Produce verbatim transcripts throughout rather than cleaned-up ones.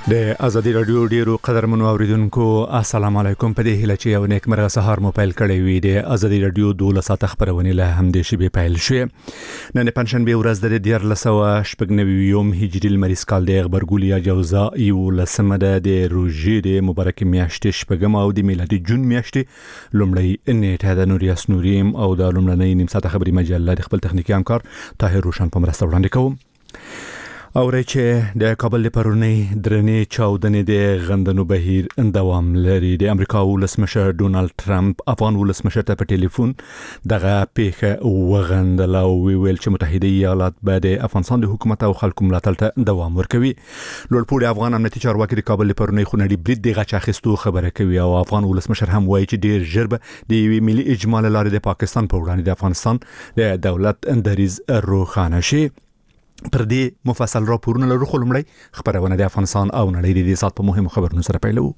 د ازادي رادیو ډیرو قدرمنو اوریدونکو السلام علیکم. په دې هیله چې یو نیک مرغه سهار مو پیل کړی وي. د ازادي رادیو دوله ساعته خبرونه له همدې شی به پیل شي. نن پنځشنبه ورځ د دیار لسوه شپږ نوي یوم هجری المریز کال د خبرګولیا جوزا یو لسمه د روزي د مبارک میاشتې شپږم او د میلادي جون میاشتې لومړی نیټه د نوریا سنوریم او د لومړنۍ نیم ساعته خبري مجله د خپل تخنیکی همکار طاهر روشن په مرسته وړاندې کوم. او چې د کابل پرونی درنې چاودنې د غندنو بهیر دوام لري. د امریکا ولسمشر ډونالد ټرمپ افغان ولسمشر ته په ټلیفون دغه پیښه وغندل او ویل چې متحده ایالات به د افغانستان د حکومت او خلکو ملاتړ ته دوام ورکوي. لوړپوړي افغان امنیتي چارواکي د کابل پرونی خونړي برید د غچ اخیستو خبره کوي او افغان ولسمشر هم وایي چې ډیر ژر به د یوې ملي اجماع لاره د پاکستان په وړاندې د افغانستان د دولت دریز روښانه شي. پر دې مفصل راپورونه لرو. خو لومړی خبرونه د افغانستان او نړۍ د سات په مهمو خبرونو سره پیلو.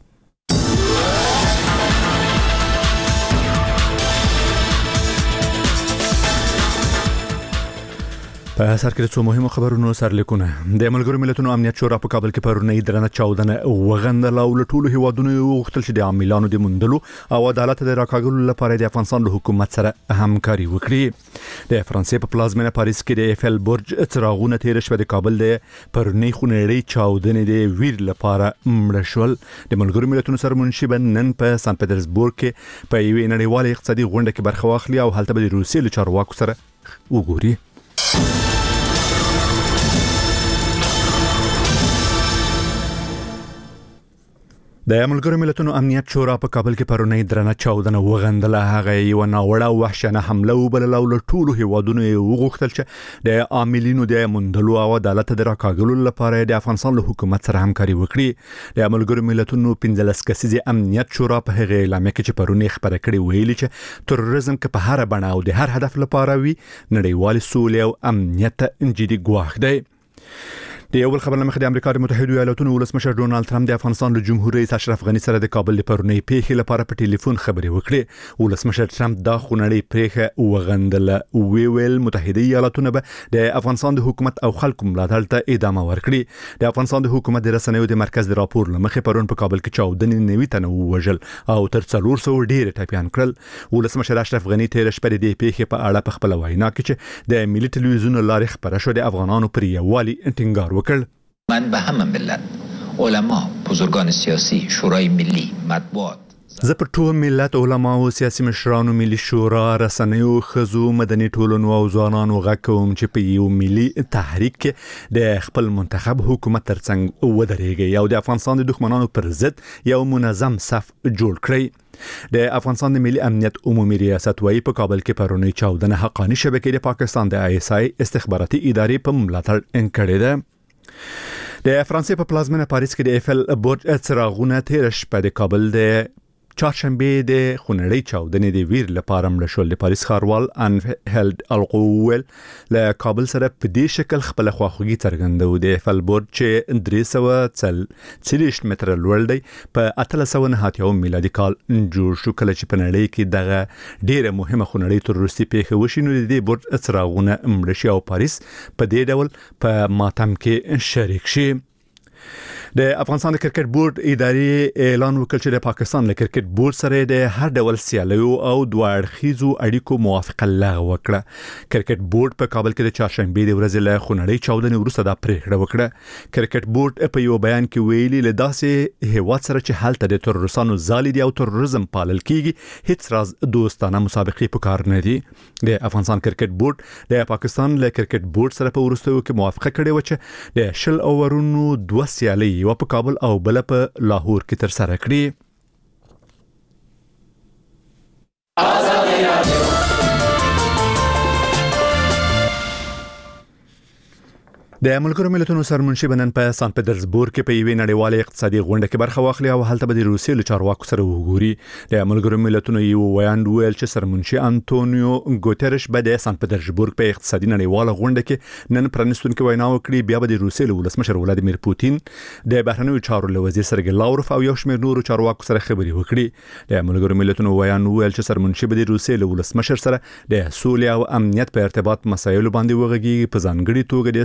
په سر کې څو مهمو خبرونو سرلیکونه. د ملګرو ملتونو امنیت شورا په کابل کې پرونی درنه چاودنه وغندل او له ټولو هیوادونو وغوښتل چې د عاملانو د مندلو او عدالت د راکاګلو لپاره د افغانستان له حکومت سره همکاري وکړي. د فرانسې په پلازمینه پاریس کې د ایفل برج څراغونه تیر شوه. د کابل د پرونی خونړۍ چاودنې د ویر لپاره مړ شول. د ملګرو ملتونو سرمنشي نن په سن پټرزبورګ کې په یوې نړیوالې اقتصادي غونډه کې برخه واخلي او هلته به د روسیې له چارواکو سره وګوري. د ملګرو ملتونو امنیت شورا په کابل کې پرونی درنه چاودنه وغندل. هغه یو ناوړه وحشیانه حمله وبلل او له ټولو هیوادونو وغوښتل چې د عاملینو د مندلو او عدالت د راکاګلو لپاره د افغانستان له حکومت سره همکاري وکړي. د ملګرو ملتونو پنځلس کسیزه امنیت شورا په هغه اعلامیه کې چې پرونی خبره کړې ویلي چې تروریزم کې په هر بڼه او د هر هدف لپاره وي نړیوال سولې او امنیت جدي ګواښ دی. د یو بل خبر لمخې د امریکا د متحده ایالاتونو ولسمشر ډونالد ټرمپ د افغانستان د جمهور رئیس اشرف غنی سره د کابل پرونی پیښې لپاره په ټلیفون خبرې وکړې. ولسمشر ټرمپ دا خونړۍ پیښه وغندل او ویل متحده ایالاتونه به د افغانستان د حکومت او خلکو ملاتړ ته ادامه ورکړي. د افغانستان د حکومت د رسنیو د مرکز د راپور لمخې پرون په کابل کې چاودنې نوي تنه وژل او تر څلور سوه ډیر ټاپیان کړل. ولسمشر اشرف غنی تیر شپه د پیښې په اړه په خپل وینا کې چې د ملي ټلویزیون لارې خبره شو د افغانانو پر یووالي ټینګار وکړ. من به همه ملت، علما، بزرگان سیاسی، شورای ملی، مطبوعات، زه پر ټول ملت، علما او سیاسي مشرانو، ملي شورا، رسنیو، خزو، مدني ټولنو او ځوانانو غږ کوم چې په یو ملي تحریک کې د خپل منتخب حکومت ترڅنګ ودرېږي او د افغانستان د دښمنانو پر ضد یو منظم صف جوړ کړي. د افغانستان د ملي امنیت عمومي ریاست وايي په کابل کې پرونی چاودنه حقاني شبکې د پاکستان د آی اس آی استخباراتي ادارې په ملاتړ انکړې ده. د فرانسې په پلازمینه پاریس کې د ایفل برج څراغونه تیر شپه د کابل د چهارشنبه د خونړۍ چاودنې د ویر لپاره مړ شول. د پاریس ښاروال انهلد القوول له کابل سره په دې شکل خپل خواخوږي څرګندوي. د ایفل برج چې درې سوه څلوېښت متره لوړ دی په اتلس سوه نهه اتیا میلادي کال جوړ شو. کله چې په نړۍ کې دغه ډیره مهمه خونړۍ تروریستي پیښه وشي نو د برج څراغونه مړ شي او پاریس په دې ډول په ماتم کې شریک شي. د افغانستان د کرکټ بورډ ادارې اعلان وکړ چې د پاکستان له کرکټ بورډ سره د هر ډول سیالیو او دوه اړخیزو اړیکو موافقه لغوه کړه. کرکټ بورډ په کابل کې د چهارشنبه د ورځې له خونړۍ چاودنې وروسته دا پریکړه وکړه. کرکټ بورډ په یو بیان کې ویلي له داسې هیواد سره چې هلته د تروریستانو ځالې دي او تروریزم پالل کیږي هیڅ راز دوستانه مسابقې په کار نه دي. د افغانستان کرکټ بورډ د پاکستان له کرکټ بورډ سره په وروستیو کې موافقه کړې و چې د شل اوورونو دوه سیالۍ یو په کابل او بل په لاهور کې تر سره کړي. د ملګرو ملتونو سرمنشي نن په سن پټرزبورګ کې په یوې نړیوالې اقتصادي غونډه کې برخه واخلي او هلته به د روسیې له چارواکو سره وګوري. د ملګرو ملتونو یو ویاند ویل چې سرمنشي انټونیو ګوتریش به د سن پټرزبورګ په اقتصادي نړیواله غونډه کې نن پرانیستونکو وینا وکړي. بیا به د روسیې له ولسمشر ولادیمیر پوتین، د بهرنیو چارو له وزیر سرګی لاوروف او یو شمېر نورو چارواکو سره خبرې وکړي. د ملګرو ملتونو ویاند ویل چې سرمنشي به د روسیې له ولسمشر سره د سولې او امنیت په ارتباط مسایلو باندې وغږیږي، په ځانګړي توګه د سوریې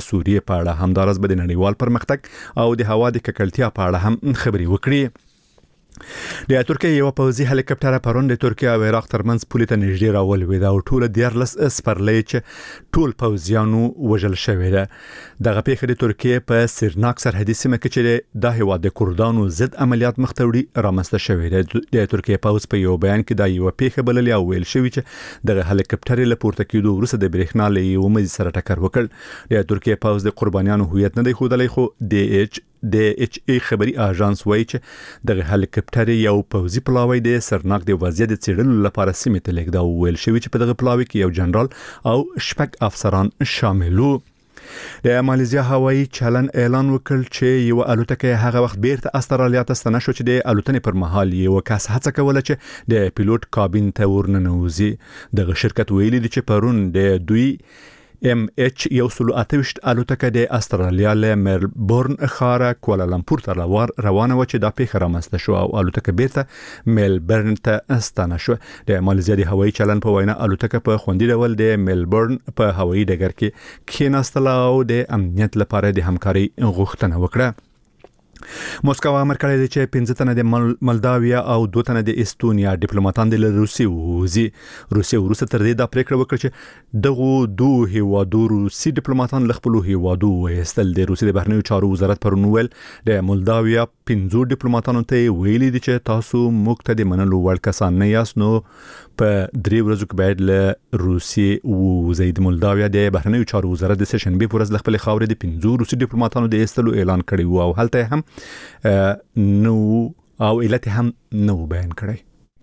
په اړه همدارس به د نړیوال پرمختګ او د هوا د ککړتیا په اړه هم خبري وکړي. د ترکیه یو پوځي هلیکاپټر پرون د ترکیه او عراق ترمنځ پولې ته نږدې راولوید او ټول دیارلس سپرلۍ چې ټول پوځیانو وژل شوی ده. دغه پیښه د ترکیه په سرناک سرحدي سیمه کې چې د هیواد د کردانو ضد عملیات مختوړي رامنځته شوی ده. د ترکیه پوځ په یو بیان کې دا یو پیښه بللې او ویل شوی چې دغه هلیکاپټر له پورته کېدو وروسته د برېښنا له یو مزي سره ټکر وکړ. د ترکیه پوځ د قربانیانو هویت نه دی ښودلی خو د ایچ د ایچ ای خبري اژانس وایي چې دغه هلیکاپټر یو پوځي پلاوی د سرناک د وضعیت څېړلو لپاره سیمه ته لیږد او ویل شوی چې په دغه پلاوی کې یو جنرال او شپږ افسران شامل وو. د ماليزیا هوایي چلن اعلان وکړ چې یو الوتکه هغه وخت بیرته استرالیا ته ستنه شو چې د الوتنې پر مهال یو کس هڅه کوله چې د پیلوټ کابین ته ورننوزي. دغه شرکت ویلي دی چې پرون د دوی ام ایچ یو سلو اتوشت الوتکه د استرالیا له ملبورن ښار کوالالمپور ته روانه و چې دا پیښه رامنځته شو او الوتکه بیرته ملبورن ته ستنه شو. د ماليزیا د هوایي چلن په وینا الوتکه په خوندي ډول د ملبورن په هوایي ډګر کې کېناستله او د امنیت لپاره د همکاري غوښتنه وکړه. موسکو امر کړی دی چې پنځه تنه د مالداویا او دوه تنه د استونیا ډیپلوماټان د روسي ووزي. روسي وروسته تر دې دا پریکړه وکړه چې دغه دوه هیوادو روسي ډیپلوماټان له خپل هیوادو وایستل. د روسي د بهرنیو چارو وزارت پرون ویل د مالداویا پنځو ډیپلوماټانو ته ویلي دي چې تاسو موږ ته د منلو وړ کسان نه یاست نو په درې ورځو کې باید له روسي ووزي. د مالداویا د بهرنیو چارو وزارت د سشنبه پر ورځ خپل خاورې د پنځو روسي ډیپلوماټانو د ایستلو اعلان کړی و او هلته هم نو او علت هم نو بیان کړی.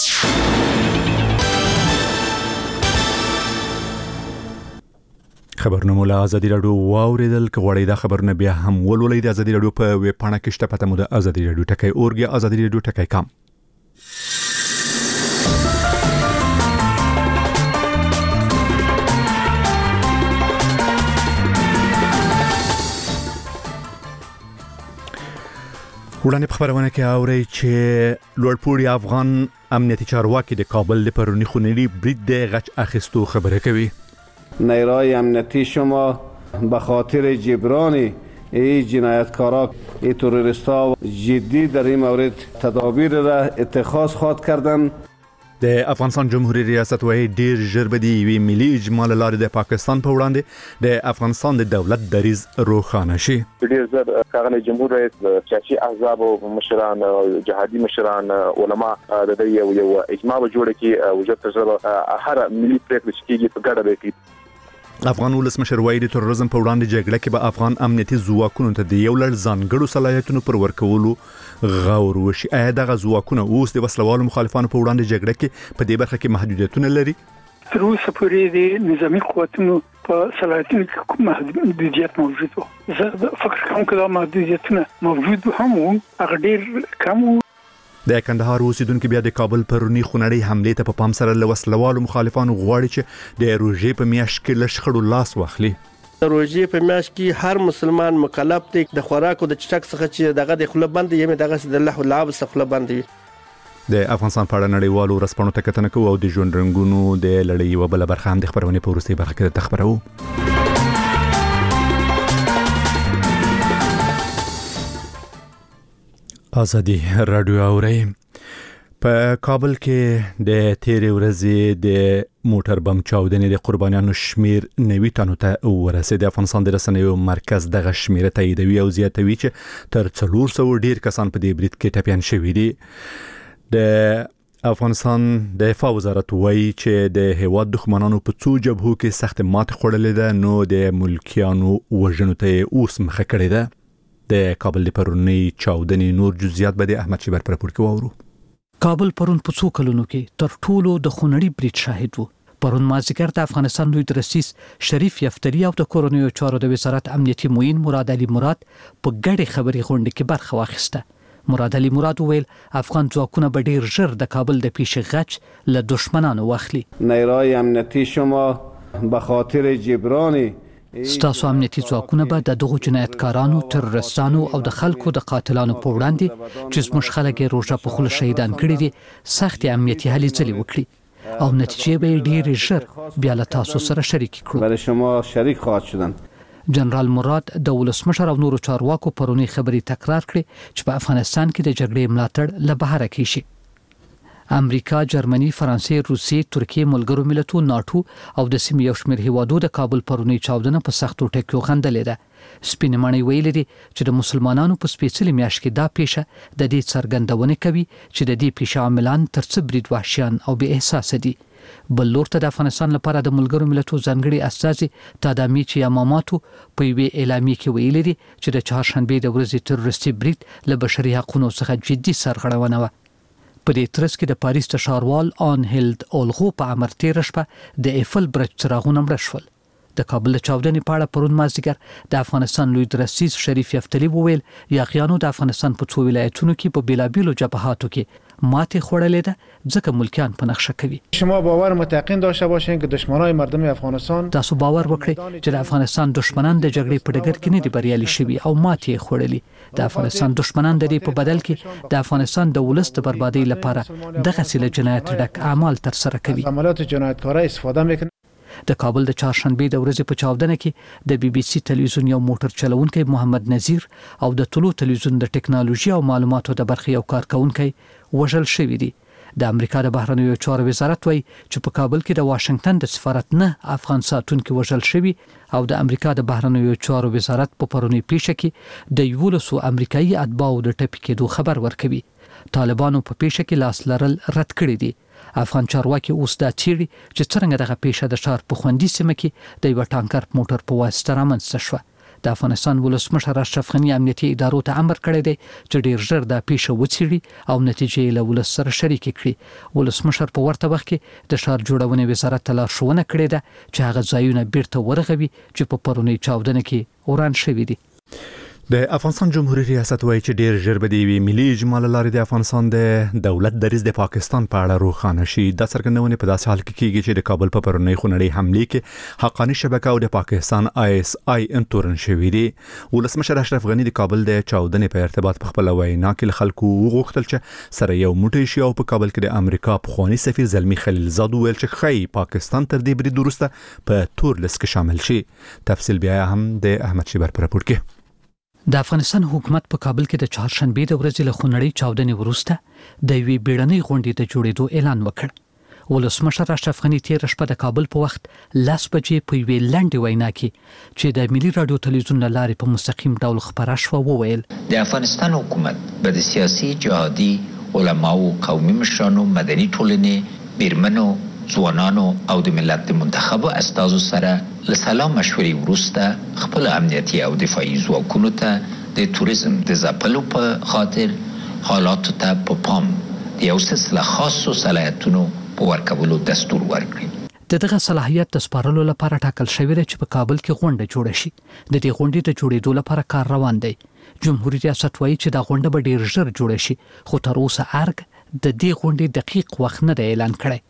خبرونه مولا ازادي رادیو واوریدل کغوړی دا خبرونه بیا هم ولولئ د ازادي رادیو په ویب پاڼه کې شته پته مو د ازادي رادیو ټکی اورګي ازادي رادیو ټکی کام. وړاندې په خبرونه کې اوري چې لوړپوړي افغان امنیتي چارواکي د کابل د پرونی خونړي برید د غچ اخیستو خبره کوي. نیروهای امنیتی شما به خاطر جبران این جنایتکارا این تروریستا جدی در این مورد تدابیر را اتخاذ خواهد کردن. د افغانستان جمهوریت ریاست وايي ډیر ژر به د وی ملي اجماع لاره د پاکستان په وړاندې د افغانستان د دولت دریز روښانه شي. ډیر ژر ښاغلي جمهور رئیس سیاسي احزاب او مشران جهادي مشران علما د یو یو اجماع جوړ کړي او چې تر هر ملي پریکړه کېږي په ګډه وکړي. افغان ولسمشر وايي د تروریزم په وړاندې جګړه کې به افغان امنیتي ځواکونو ته د یو لړ ځانګړو صلاحیتونو پر ورکولو غور وشي. آیا دغه ځواکونه اوس د وسلوالو مخالفانو په وړاندې جګړه کې په دې برخه کې محدودیتونه لري؟ تر اوسه پورې د نظامی قوتونو په صلاحیتونو کې کوم محدودیت موجود و. زه فکر کوم چې دا محدودیتونه موجود هم وو هغه ډیر کم وو. د کندهار اوسیدونکو بیا د کابل پرونی خونړۍ حمله ته په پام سره له وسلوالو مخالفانو غواړي چې د روژې په میاشت کې له شخړو لاس واخلي. د روژې په میاشت کې هر مسلمان مکلف دی د خوراک او د چټک څخه چې دغه د خپل بند یمه دغه د الله لعب څخه خپل بند وي. د افغانستان په اړه نړیوالو رسپانو ته کتنه کوو او د ژوند رنگونو د لړۍ یو بل برخه هم د خبرونه په ورستي برخه کې تخبرو. ازادي رادیو اوري. په کابل کې د تیرې ورځې د موټر بم چاودنې د قربانیانو شمیر نوي تنو ته ورسېد. افغانستان د رسنیو مرکز دغه شمیر تاییدوي او زیاتوي چې تر څلور سوه ډیر کسان په دې برید کې ټپیان شوي دي. د افغانستان د دفاع وزارت وایي چې د هیواد دښمنانو په څو جبهو کې سخت مات خوړلې ده نو د ملکیانو وژنو ته اوس مخه کړې ده. د کابل د پرونی چاودنې نور جزئیات به د احمد شیبر پر راپور کې واورو. کابل پرون په څو کلونو کې تر ټولو د خونړي برید شاهد وو. پرون مازیګر د افغانستان لوی رئیس شریف یفتری او د کورونیو چارو د وزارت امنیتي معین مراد علي مراد په ګډه خبري غونډه کې برخه واخیسته. مراد علي مراد ویل افغان ځواکونه به ډیر ژر د کابل د پیش غچ له دشمنانو واخلي. نیروهای امنیتي شما به خاطر جبران ستاسو امنیتي ځواکونه به د دغو جنایتکارانو، تروریستانو او د خلکو د قاتلانو په وړاندې چې زموږ خلک یې روژه په خوله شهیدان کړي دي سختې امنیتي هلې ځلې وکړي او نتیجې به یې ډېرې ژر بیا له تاسو سره شریک کړو. برای شما شریک خواهد شدن. جنرال مراد د ولسمشر او نورو چارواکو پرونی خبري تکرار کړي چې په افغانستان کې د جګړې ملاتړ له بهر کې شي. امریکا، جرمني، فرانسې، روسیې، ترکیه، ملګرو ملتونو، ناتو او د سیمې یو شمېر هیوادو د کابل پرونی چاودنه په سختو ټکیو غندلې ده. سپینمنې ویلي دي چې د مسلمانانو په سپېڅلي میاشت کې دا پیښه د دې څرګندونه کوي چې د دې پیښې عاملان تر څه برید وحشیان او بې احساس دي. بل لور ته د افغانستان لپاره د ملګرو ملتونو ځانګړي استازي تادامي چې یاماماتو په یوې اعلامیه کې ویلي دي چې د چهارشنبې د ورځې تروریستي برید له بشري حقوقو څخه جدي سرغړونه وه. په دې ترڅ کې د پاریس د ښاروال آن هیلد اولغو په امر تېره شپه د ایفل برج څراغونه مړه شول. د کابل د چاودنې په اړه پرون مازدیګر د افغانستان لوی درسیز شریف یفتلی وویل یاغیانو د افغانستان په څو ولایتونو کې په بیلابیلو جبهاتو کې ماتې خوړلې ده ځکه ملکیان په نقشه کوي. شما باور متقین داشته باشین که دشمنای مردم افغانستان تاسو باور وکړئ چې د افغانستان دشمنان د جګړې په ډګر کې نه دي بریالي شوي او ماتې خوړلې. د افغانستان دشمنان د دې په بدل کې د افغانستان د ولس د بربادۍ لپاره دغه سیله جنایت ډک اعمال تر سره کوي. عملیات جنایتکارانه استفاده میکنه. د کابل د چهارشنبې د ورځې په چاودنه کې د بي بي سي تلویزیون یو موټر چلونکی محمد نذیر او د طلوع تلویزیون د ټکنالوژي او معلوماتو د برخې یو کارکونکي وژل شوی دی. د امریکا د بهرنیو چارو وزارت وایي چې په کابل کې د واشنگټن د سفارت نه افغان ساتونکي وژل شوی او د امریکا د بهرنیو چارو وزارت په پرونی پیښه کې د یولسو امریکایي اتباعو د ټپي کېدو خبر ورکوي. طالبانو په پیښه کې لاس لرل رد کړی دی. افغان چارواکي اوس دا چیري چې څنګه دغه پیښه د ښار په خوندي سیمه کې د یو ټانکر موټر په واسطه رامنځته شوه. د افغانستان ولسمشر اشرف غني امنیتي ادارو ته امر کړی دی چې ډیر ژر دا پیښه وڅېړي او نتیجې له ولس سره شریک کړي. ولسمشر په ورته وخت کې د ښار جوړونې وزارت ته لارښوونه کړې ده چې هغه ځایونه بیرته ورغوي چې په پرونی چاودنه کې وران شوي دي. د افغانستان جمهوریت ریاست وایي چې ډیر ژر به د یوې ملي اجماع له لارې د افغانستان د دولت دریځ د پاکستان په اړه روښانه شي. دا څرګندونه په داسې حال کې کیږي چې د کابل په پرونی خونړۍ حملې کې حقاني شبکه او د پاکستان آی اس آی انتورن شوی دی. ولسمشر اشرف غني د کابل د چاودنې په ارتباط په خپل وینا کې خلکو وغوښتل چې سره یو موټی شي او په کابل کې د امریکا پخوانی سفیر زلمی خلیلزاد ویل چې خی پاکستان تر دې برید وروسته په تور لیست کې شامل شي. تفصیل بیا هم د احمد شیبر پر راپور کې. د افغانستان حکومت په کابل کې د چهارشنبې د ورځې له خونړۍ چاودنې وروسته د یوې بیړنۍ غونډې د جوړېدو اعلان وکړ. ولسمشر اشرف غني تېره شپه د کابل په وخت لس بجې په یوې لنډې وینا کې چې د ملي رادیو تلویزیون له لارې په مستقیم ډول خپره شوه وویل د افغانستان حکومت به د سیاسي، جهادي، علماو، قومي مشرانو، مدني ټولنې، بیرمنو، ځوانانو او د ملت د منتخبو استازو سره له سلا مشورې وروسته خپل امنیتي او دفاعي ځواکونو ته د توریزم د ځپلو په خاطر حالاتو ته په پام د یو سلسله خاصو صلاحیتونو په ورکولو دستور ورکړي. د دغه صلاحیت د سپارلو لپاره ټاکل شوی دی چې په کابل کې غونډه جوړه شي. د دې غونډې د جوړېدو لپاره کار روان دی. جمهوریت ریاست وایي چې دا غونډه به ډیر ژر جوړه شي خو تر اوسه ارګ د دې غونډې دقیق وخت نه دی اعلان کړی.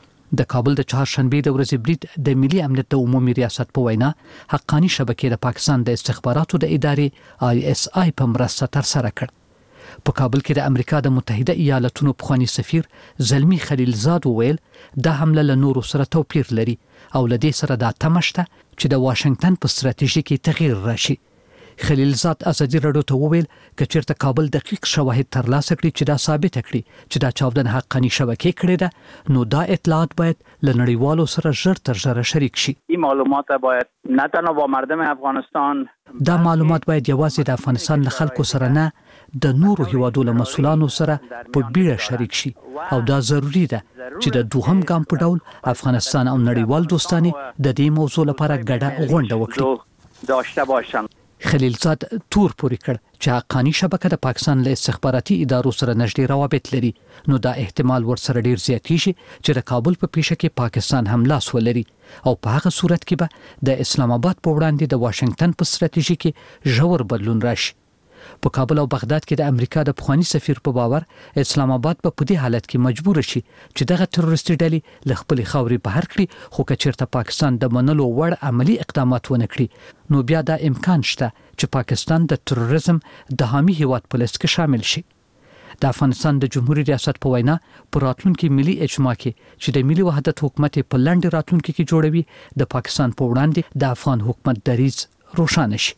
د کابل د چهارشنبې د ورځې برید د ملي امنیت د عمومي ریاست په وینا حقاني شبکې د پاکستان د استخباراتو د ادارې آی اس آی په مرسته تر سره کړ. په کابل کې د امریکا د متحده ایالاتونو پخوانی سفیر زلمی خلیلزاد وویل دا حمله له نورو سره توپیر لري او له دې سره دا تمه شته چې د واشنگټن په ستراتیژي کې تغییر راشي. خلیلزاد ازادي راډیو ته وویل که چیرته کابل دقیق شواهد ترلاسه کړي چې دا ثابت کړي چې دا چاودنه حقاني شبکې کړې ده نو دا اطلاعات باید له نړیوالو سره ژر تر ژره شریک شي. این معلومات باید نه تنها با مردم افغانستان دا معلومات باید یوازې د افغانستان له خلکو سره نه د نورو هیوادو له مسؤلانو سره په بیړه شریک شي او دا ضروری ده چې د دوهم ګام په ډول افغانستان او نړیوال دوستانه د دې موضوع لپاره ګډه غونډه وکړي. داشته باشند. خلیلزاد تور پوري کړ چې حقاني شبکه د پاکستان له استخباراتي ادارو سره نږدې روابط لري نو دا احتمال ورسره ډیر زیاتېږي چې د کابل په پیښه کې پاکستان هم لاس ولري او په هغه صورت کې به د اسلام آباد په وړاندې د واشنگټن په ستراتیژي کې ژور بدلون راشي. په کابل او بغداد کې د امریکا د پخوانی سفیر په باور اسلام آباد په پدې حالت کې مجبور شي چې دغه تروریستي ډلې له خپل خاورې بهر کړي خو که چیرته پاکستان د منلو وړ عملی اقدامات ونه کړي نو بیا دا امکان شته چې پاکستان د تروریزم د حامي هیواد په لیست کې شامل شي. د افغانستان د جمهوریت ریاست په وینا پر راتلونکي ملي اجماع کې چې د ملي وحدت حکومت په لاندې راتلونکي کې جوړوي د پاکستان په وړاندې د افغان حکومت دریځ روښانه شي.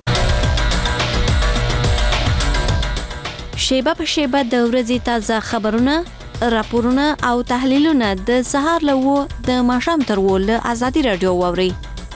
شیبه په شیبه د ورځې تازه خبرونه، راپورونه او تحلیلونه د سهار له و د ماښام تر و له ازادي رادیو واوري.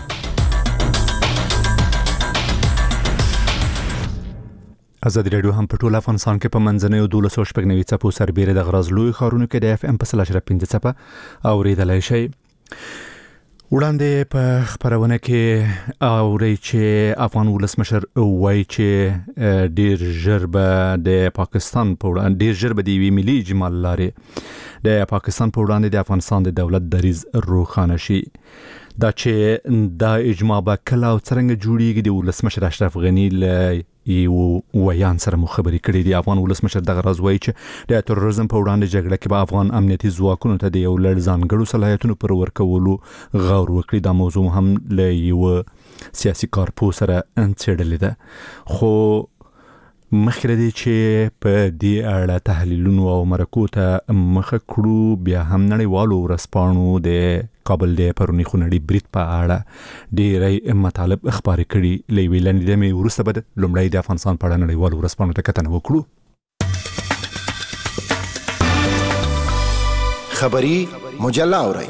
ازادي رادیو هم په ټول افغانستان کې په منځنۍ او دولس شپږ نوي څپو سربېره د غراز لوی ښارونو کې د اف ام په سل اشرف پنځه څپه اورېدلی شئ. وړاندې په خبرونه کې اوري چې افغان ولسمشر وایي چې ډیر ژر به د پاکستان په وړاندې ډیر ژر به د یوې ملي اجماع لارې د پاکستان په وړاندې د افغانستان د دولت دریځ روښانه شي. دا چې دا اجماع به کله او څرنګه جوړیږي د ولسمشر اشرف غنی له یو ویان سره مو خبرې کړې دي. افغان ولسمشر دغه راز وایي چې د تروریزم په وړاندې جګړه کې به افغان امنیتي ځواکونو ته د یو لړ ځانګړو صلاحیتونو پر ورکولو غور وکړي. دا موضوع هم له یو سیاسي کارپوه سره څېړلې ده. خو مخکې دی چې په دې اړه تحلیلونو او مرکو ته مخه کړو، بیا هم نړیوالو ورځپاڼو د کابل د پرونی خونړي برید په اړه ډېری مطالب خپاره کړي. له یوې لنډې دمې وروسته به لومړی د افغانستان په اړه نړیوالو ورځپاڼو ته کتنه وکړو. خبری مجله اورئ.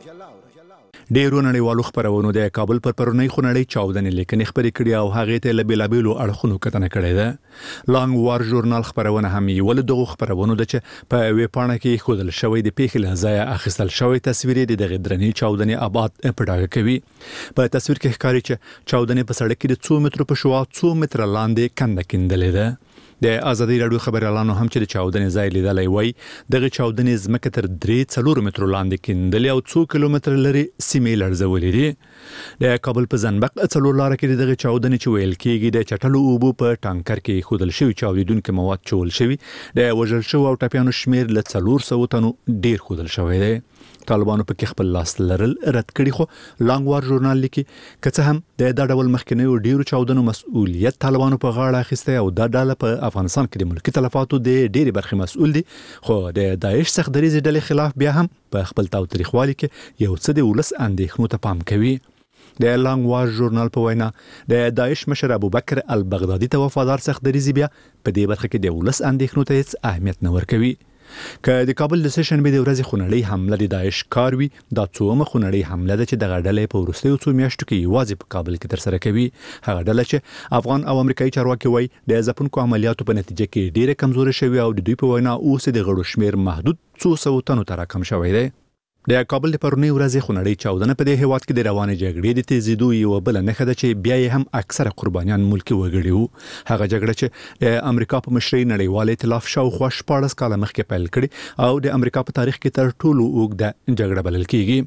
ډیرو نړیوالو خبرونو د کابل پر پرونی خونړۍ چاودنې لیکنې خبرې کړي او هغه ته له بیلابیلو اړخونو کتنه کړې ده. لانګ وار ژورنال خبرونه هم یو له دغه خبرونو د چې په وی پاڼه کې خودل شوی د پیښې له ځای اخیستل شوی تصویر د دغه درنې چاودنې آباد پټاګه کوي. په تصویر کې ښکاري چې چاودنې په سړک کې د څو مترو په شوا څو متر لاندې کنده کیندلې ده. د ازادي رادیو خبريالانو هم چې د چاودنې ځای لیدلای وای دغه چاودنې زمکه تر درې څلور مترو لاندې کیندلې او څو کیلومتر لري سیمې لړزولې دي. د کابل په زنبق څلور لار کې دغه چاودنې چې ویل کېږي د چټلو اوبو په ټانکر کې خودل شوی چاودیدونکو مواد چول شوی د وژل شو او ټاپیانو شمیر ل څلور سوه تنو ډیر خودل شوی دی. طالبانو په کې خپل لاس لرل رد کړي، خو لانګ وار ژورنال لیکي کڅه هم د دا ډول مخکنی او ډیرو چاودنو مسؤلیت طالبانو په غاړه اخیسته او دا ډله په افغانستان کې د ملکی تلفاتو د ډېری برخې مسؤل دي. خو د داعش سخت دریځ ډلې خلاف بیا هم په خپل تاوتریخوالي کې یو څه د ولس اندېښنو ته پام کوي. د لانګ وار ژورنال په وینا د داعش مشر ابوبکر البغدادي ته وفادار سخت دریځ بیا په دې برخه کې د ولس اندېښنو ته هیڅ اهمیت نه ورکوي. که د کابل د سیشن به د ورځې خونړۍ حمله د داعش کار وي، دا څومره خونړۍ حمله ده چې د غړډلې په وروستیو څو میاشتو کې یوازې په کابل کې تر سره کوي. هغه ډله چې افغان او امریکایي چارواکي وایي د ځپونکو عملیاتو په نتیجه کې ډیره کمزوري شوی او د دوی په وینا اوس د غړو شمیر محدود څو سو تنو ته راکم شوی دی. د کابل د پرونی ورځې خونړۍ چاودنه په دې هیواد کې د روانې جګړې د تیزیدو یو بل نه خده چې بیا هم اکثره قربانیان ملکی وګړي وو. هغه جګړه چې د امریکا په مشرۍ نړیوال ائتلاف شاوخوا شپاړس کاله مخکې پیل کړي او د امریکا په تاریخ کې تر ټولو اوږده جګړه بلل کیږي.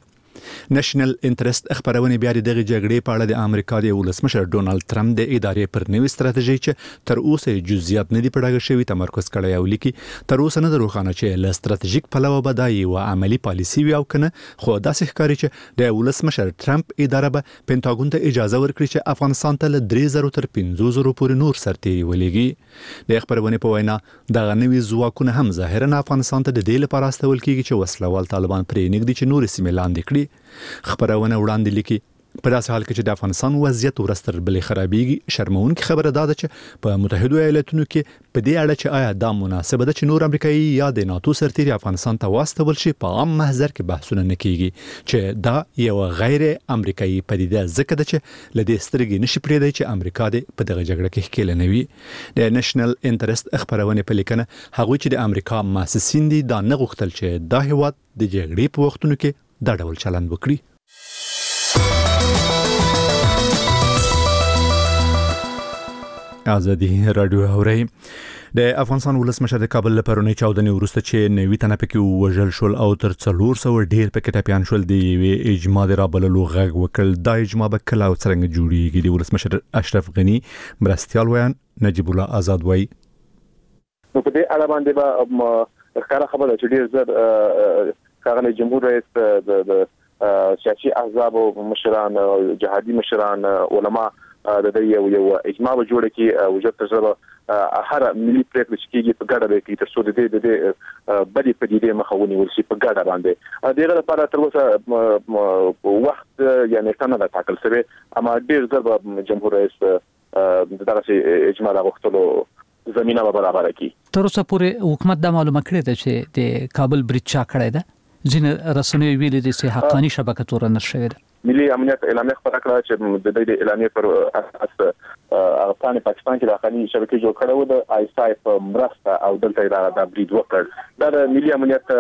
نېشنل انټرست خبرونه بیا دغه جګړې په اړه د امریکا د ولسمشر ډونالد ټرمپ د ادارې پر نوې ستراتیژي چې تر اوسه جزئیات نه دی پړاګه شوی تمرکز کړی او لیکي تر اوسه نه دروخانه چې له ستراتیژیک پلوه بدایي او عملی پالیسی وي او کنه، خو داسې ښکاري چې د ولسمشر ټرمپ اداره به پینټاګون ته اجازه ورکړي چې افغانستان ته له درې زره تر پنځه زره پورې نور سرتیري ولېږي. د خبرونه په وینا دغه نوې ځواکونه هم ظاهرا افغانستان ته د دې لپاره استول کیږي چې وسلوال طالبان پرې نګدي چې نور سیمې لاندې کړي. خبرونه وړاندې لیکي په داسې حال کې چې د افغانستان وضعیت ورستر بلې خرابېږي. شرمونکې خبره دا ده چې په متحده ایالاتونو کې په دې اړه چې آیا دا مناسبه ده چې نور امریکایي یا د ناتو سرتیري افغانستان ته واستول شي په عام محضر کې بحثونه نه کیږي چې دا یو غیر امریکایي پدیده ځکه ده چې لدې سترګې نشي پرېدای چې امریکا دې په دغه جګړه کې ښکېل نه وي. د نېشنل انټرست خبرونه په لیکنه هغوی چې د امریکا مؤسسین دي دا نه غوښتل چې دا هیواد د جګړې په وختونو کې دا ډول چلند وکړي. ازادي رادیو اوري. د افغانستان ولسمشر د کابل له پرونی چاودنې وروسته چې نوي تنه پکې وژل شول او تر څلور سوه ډیر پکې ټاپیان شول د یوې اجماع د رابللو غږ وکړ. دا اجماع به کله او څرنګه جوړیږي؟ د ولسمشر اشرف غنی مرستیال ویان نجیب الله آزاد وایي نو په دې اړه باندې به ښکاره خبره چې ډیر زر ښاغلی جمهور رئیس د سیاسي احزاب او مشران جهادي مشران علما د دې یو یو اجماع جوړه کی وجود تجربه هر ملي پریکړه چې کیږي په ګډه به کې تر څو د دې د بدی پدیدې مخاوني ورشي په ګډه باندې دغه لپاره تر اوسه وخت یعنی څنګه د ټاکل شوی اما ډیر ځله جمهور رئیس دغه اجماع غوښتلو زمينه برابر کړي. تر اوسه پورې حکومت دا معلومه کړې ده چې د کابل بریج چا کړی ده. ځینې رسنیو ویلي دي چې حقاني شبکه تورن شوې ده. ملي امنیت اعلامیه خبره کړه چې د دې اعلامیه پر اساس افغانستان پاکستان کې د حقاني شبکې جوړ کړو د آی اس آی په مرسته او دلته دا بریډ وکړ. دا د ملي امنیت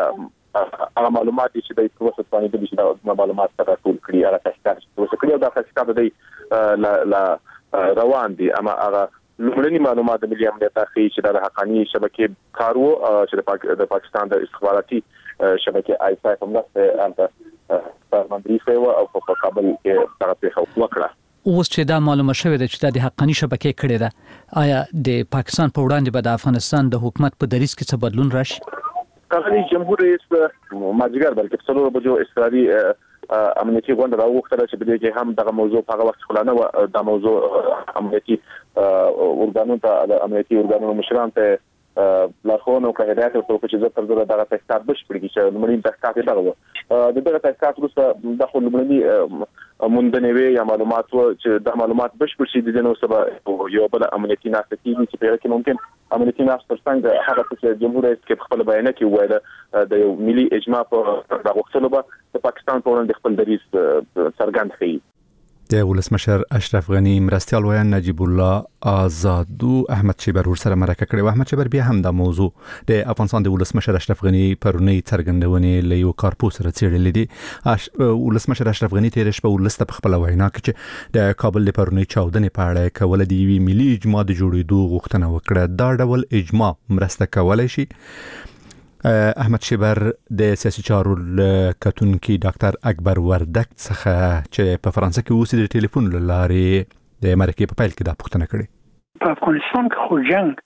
هغه معلومات چې د پروسس باندې د شي معلومات سره ټول کړي هغه تحقیقات چې کړي او دا تحقیقات د لا روان دي اما هغه لومړني معلومات د ملي امنیت اخی چې د حقاني شبکې کارو چې د پاکستان د استخباراتي شبکې آی اس آی په مرسته انت پرمندري سیوا او په کابل کې طرفه وکړه. اوس چې دا معلومه شوې ده چې د حقاني شبکې کړي ده آیا د پاکستان په وړاندې به د افغانستان د حکومت په دریځ کې څه بدلون راشي؟ کله جمهور رئیس ماجګر بلکې څلور بجو استرالي امنیتي غونډه راوغوښتله چې بده کې هم دغه موضوع په هغه وخت خلانه و د موضوع امنیتي ورګانو ته د امنیتي ورګانو مشران ته لارښوونه وکړه هدایت ورکړ چې زه تر ډېره دغه تحقیقات بشپړ کړي چې لومړني تحقیقات یې دغه و د دغه تحقیقات وروسته د خو لومړني موندنې وي یا معلومات و چې د معلومات بشپړ شي د نو سبا یو بل امنیتي ناسته کیږي چې په کې ممکن امنیتي ناسته ترڅنګ هغه چې جمهور رئیس کې خپل بیان کې وایي د یو ملي اجماع په راغښتلو به د پاکستان په وړاندې خپل دریځ څرګند کړي. د ولسمشر اشرف غنی مرستيال ویان نجیب الله آزادو احمد شیبر ور سره مرکه کړې و. احمد شیبر بیا هم د موضوع د افغانستان د ولسمشر اشرف غنی پرونی څرګندونې له یو کارپوس سره څېړلې دي. ولسمشر اشرف غنی تیر شپه ولست په خپل وینا کې چې د کابل د پرونی چاودنې په اړه کول دی وی ملي اجماع د جوړېدو غوښتنه وکړه. دا ډول اجماع مرسته کولای شي. احمد شیبر د سیاسي چارو کتونکي ډاکټر اکبر وردک څخه چې په فرانسه کې اوسې د ټلیفون لارې د مرکې په پیل کې دا پوښتنه کړې. په افغانستان کې خو جنگ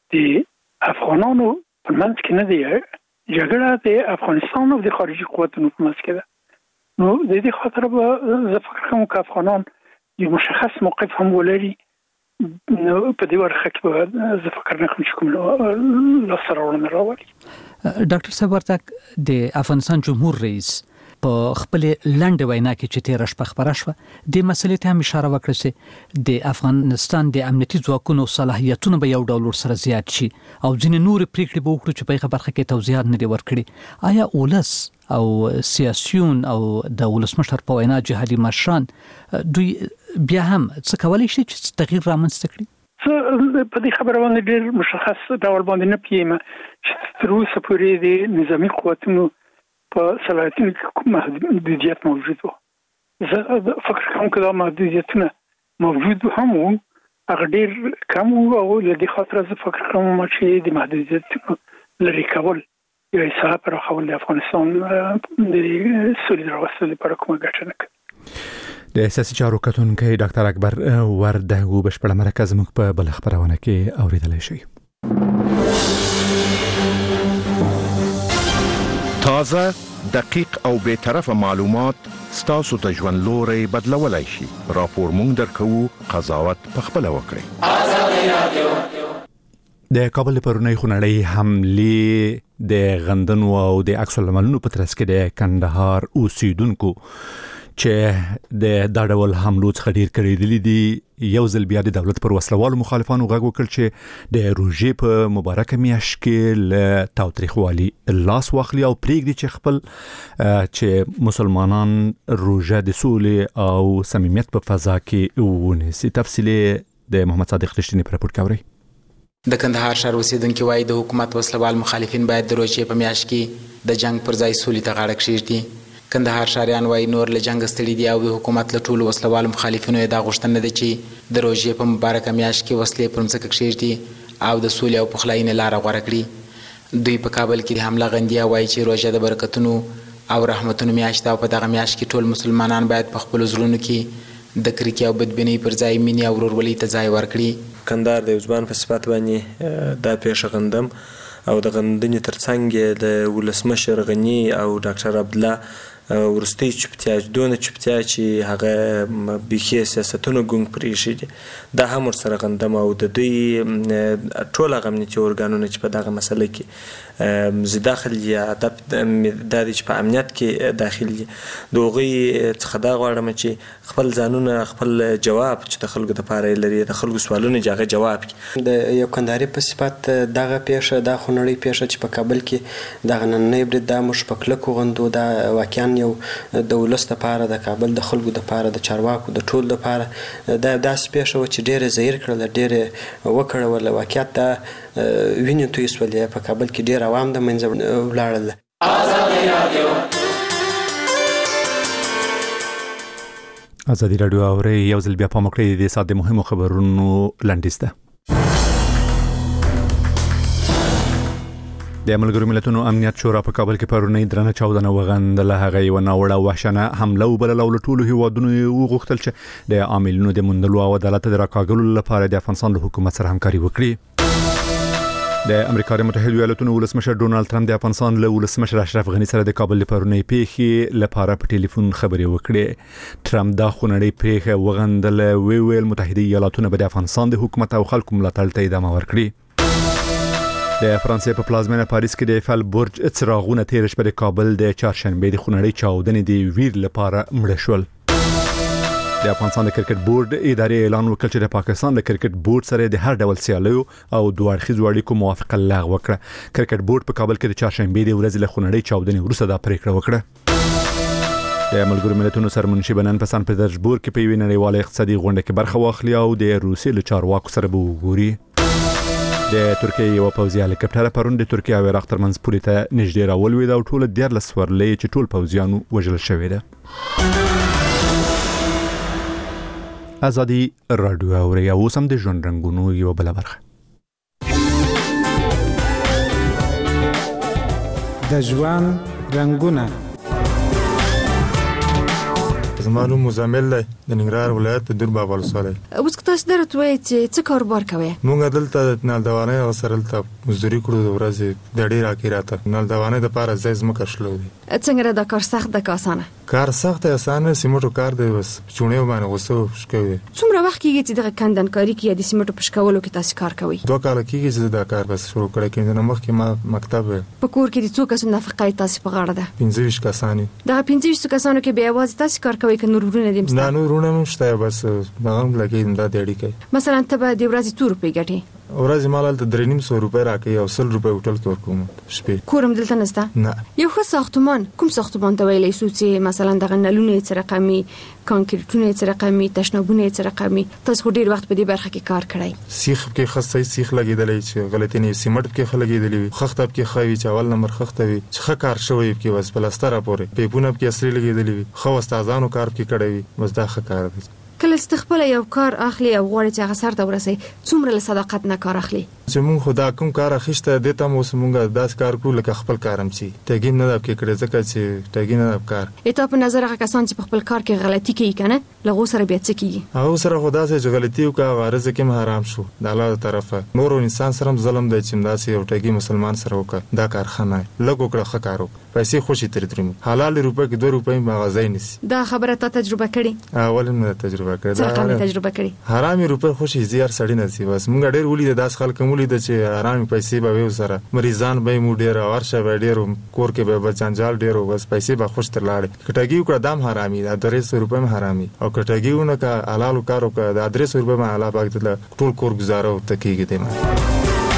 د افغانانو په منځ کې نه دی، جګړه د افغانستان او د خارجي قوتونو په منځ کې ده. نو د دې خاطر به زه فکر کوم چې افغانان یو مشخص موقف هم ولري. نو په دې ورخه کې زه فکر نه کوم چې کوم لاسره ورنه راوړي. ډاکټر صاحب ورته د افغانستان جمهور رئیس په خپل لنډ وینا کې چې تیر شپه خبره شوه د مسلې ته هم اشاره وکړه چې د افغانستان د امنیتي ځواکونو صلاحیتونه به یو ډول سره زیات شي او ځینې نور پریکړې به وکړو چې په هغه برخه کې توضیحات نه دي ورکړي. آیا ولس او سیاسيون او د ولسمشر په وینا جهادي مشران دوی بیا هم څه کولای شي چې تغییر رامنځته کړي؟ په دې خبره باندې ډېر مشخص ډول باندې نه پېم چې تر اوسه پورې د نظامی قوتونو په صلاحیتونو کې کوم محدودیت موجود و. زه فکر کوم چې دا محدودیتونه موجود هم وو، هغه ډېر کم وو او له دې خاطر زه فکر کوم چې د محدودیتونو لرې کول یو حساب راخول د افغانستان د سولې راوستلو لپاره کومه ګټه نه کوي. د سیاسي چارو کتونکي ډاکټر اکبر وردګو بشپړه مرکز موږ په بل خبرونه کې اوریدلای شي. تازه، دقیق او به طرفه معلومات ستاسو ته ژوند لوري بدلولای شي. راپور مونږ درکو، قضاوت په خپل وکړئ. د کابل پرونی خونړی حمله د غندنو او د عکس العملونو په ترڅ کې د کندهار اوسیدونکو چې د دا ډول حملو څخه ډیر کړي دي یو ځل بیا د دولت پر وسلوالو مخالفانو غږ وکړ چې د روژې په مبارکه میاشت کې له تاوتریخوالي لاس واخلي او پرېږدي چې خپل چې مسلمانان روژه د سولې او صمیمیت په فضا کې ونیسي. تفصیل د محمد صادق رښتینی پر راپور کوي. د کندهار ښار اوسیدونکو وايي د حکومت وسلوال مخالفین باید د روژې په میاشت کې د جنگ پر ځای سولې ته غاړه کېږدي. کندهار ښاریان وايي نور له جنگ ستړي دي او د حکومت له ټولو وسلوالو مخالفینو دا غوښتنه ده چې د روژې په مبارکه میاشت کې وسلې پر مځکه کېږدي او د سولې او پخلاینې لاره غوره کړي. دوی په کابل کې د حمله غندیا وايي چې روژه د برکتونو او رحمتونو میاشت او په دغه میاشت کې ټول مسلمانان باید په خپل زړونو کې د کرکې او بدبینۍ پر ځای مینې او ورورولۍ ته ځای ورکړي. کندهار د یوزبان په صفت باندې دا پیښه غندم او د غندنې ترڅنګ د ولسمشر غنی او ډاکټر عبدالله ورستي چپتیا دونه چپتیا چې هغه بيخي سیاستونو ګونګ پرې شي دا هم سره غندم او د دوی ټول هغه امنیتي ارګانونه چې په دغه مسله کې زی داخل یا د د چې په امنیت کې داخلي دوغي څخه دا غواړم چې خپل ځانونه خپل جواب چې د خلکو لپاره لري د خلکو سوالونه جګه جواب کی د یو کندهاري په صفت دغه پیښه د خونړی پیښه چې په کابل کې دغه نننۍ برید د مش په کلکو غندو د واقعا یو د ولست لپاره د کابل د خلکو لپاره د چارواکو د ټول لپاره د داس پیښه چې ډېر زهیر کړل ډېر وکړه ول واقعیت د وینې توې سولې په کابل کې ډېر عوام د منځ ولاړل. ازادي رادیو ازادي رادیو اوري یو ځل بیا په مکړې د ساده مهمو خبرونو لاندې د ملګرو ملتونو امنیت شورا په کابل کې پرونی درنه چاودنه وغندله هغه یو ناوړه وحشنه حمله وبلله او ټولو هیوادونو وغوښتل چې د عاملونو د مندلو او عدالت د راکاګلو لپاره د افغانستان له حکومت سره همکاري وکړي. د امریکا متحده ایالاتونو ولسمشر ډونالد ټرمپ د افغانستان له ولسمشر اشرف غنی سره د کابل له پرونی پیښې لپاره په ټلیفون خبرې وکړې. ټرمپ دا خونړی پیښه وغندله وی ویل متحده ایالاتونه به د افغانستان د حکومت او خلکو ملاتړ ته ادامه ورکړي. د فرانسې په پلازمینه پاریس کې د ایفل برج څراغونه تیر شپه د کابل د چهارشنبه د خونړی چاودنې د ویر لپاره مړ شول. د افغانستان د کرکټ بورډ ادارې اعلان وکړ چې د پاکستان د کرکټ بورډ سره د هر ډول سیالیو او دوه اړخیزو اړیکو موافقه لغوه کړه. کرکټ بورډ په کابل کې د چهارشنبه د ورځې له خونړی چاودنې وروسته دا پریکړه وکړه. د ملګرو ملتونو سرمنشي بنن په سن پټرزبورګ کې په یوه نړیواله اقتصادي غونډه کې برخه واخلي او د روسیې له چارواکو سره به وګوري. د ترکیې یو پوځي هلیکاپټر پرون د ترکیې او عراق ترمنځ پولې ته نږدې راولوید او ټول دیارلس ورلې چې ټول پوځیانو وژل شوی ده. ازادي رادیو اوري او سم د ژوند رنگونو یو بل برخه د ژوند رنگونه زمانو مزامل دی د ننګرهار ولایت د دور بابا ولسوالۍ. اوس که تاسو درته وایي چې څه کاروبار کوئ؟ موږ دلته نالدوانۍ او سره دلته مزدوري کړو د ورځې د ډېر راکې راته نالدوانۍ دپاره ځای ځمکه شلو دي. څنګه دا کار سخت ده که اسانه؟ کار سخت دی اسانه سیمټو کار دی بس چونې باندې غوسه شکوي. څومره وخت کېږي چې دغه کندنکاري کې یا د سیمټو په شکولو کې تاسو کار کوئ؟ دوه کاله کېږي چې دا کار بس شروع کړی کېږي. نه مخکې ما مکتب په کور کې د څو کسو نفقه تاسو په غاړه ده؟ پنځه ویشت کسان. دغه پنځه ویشت کسانو کې بیا یوازې تاسو کار کوئ که نور ورونه دي؟ نه نور ورونه هم شته بس دغه هم لګي دا د اړیکې. مثلا ته به د ورځې څو روپۍ ګټې؟ ورځې مال ته درې نیم سوه روپۍ راکوي او سل روپۍ هوټل کې ورکوم شپې. کور هم دلته نشته؟ نه. یو ښه ساختمان کوم ساختمان ته ویلی شو چې مثلا دغه نلونه یې څه رقمي کانکریټونه یې څه رقمي تشنابونه یې څه رقمي؟ تاسو خو ډېر وخت په دې برخه کې کار کړی. سیخ کې خاصه سیخ لګېدلی چې غلطي نه سیمټ کې ښه لګېدلی وي خښته کې ښه وي چې اول نمبر خښته وي چې ښه کار شوی کې بس پلستر راپورې پیپونه کې اصلي لګېدلی وي ښه استادانو کار کې کړی وي بس دا ښه کار دی. کله چې خپل یو کار اخلي او غواړي چې هغه سر ته ورسي څومره له صداقت نه کار اخلي؟ چې مونږ خدا کوم کار اخیسته د ته مو سمونګه داس کار کو لکه خپل کارم چی تګیم نه د کې کړه ځکه چې تګیم نه د کار اته په نظر هغه کسان چې په خپل کار کې غلطي کوي کنه لغو سره بیا څه کوي؟ هغه سره خدا سره غلطي وکړه غرض کې حرام شو د الله طرفه نور انسان سره ظلم دی چې داسې یو ټګي مسلمان سره وکړه دا کارخانه لګو کړه خکارو پیسې خوشي تر درمو حلال روپے کې دوه روپے مغازې نسی. دا خبره ته تجربه کړې؟ اول نه تجربه کړې دا تجربه کړې حرامي روپے خوشي زیار سړی نسی بس مونږ ډېر ولید داس خلک مولید چې حرامي پیسې به و سره مریضان به مو ډېر ورشه به ډېر کور کې به بچنجال ډېر بس پیسې به خوش تر لاړ کټګي وکړه دام حرامي دا درې سوه روپے حرامي او کټګيونه کا حلال کارو کا دا درې سوه روپے حلال باغ ټول کور گزارو تکیږي دې.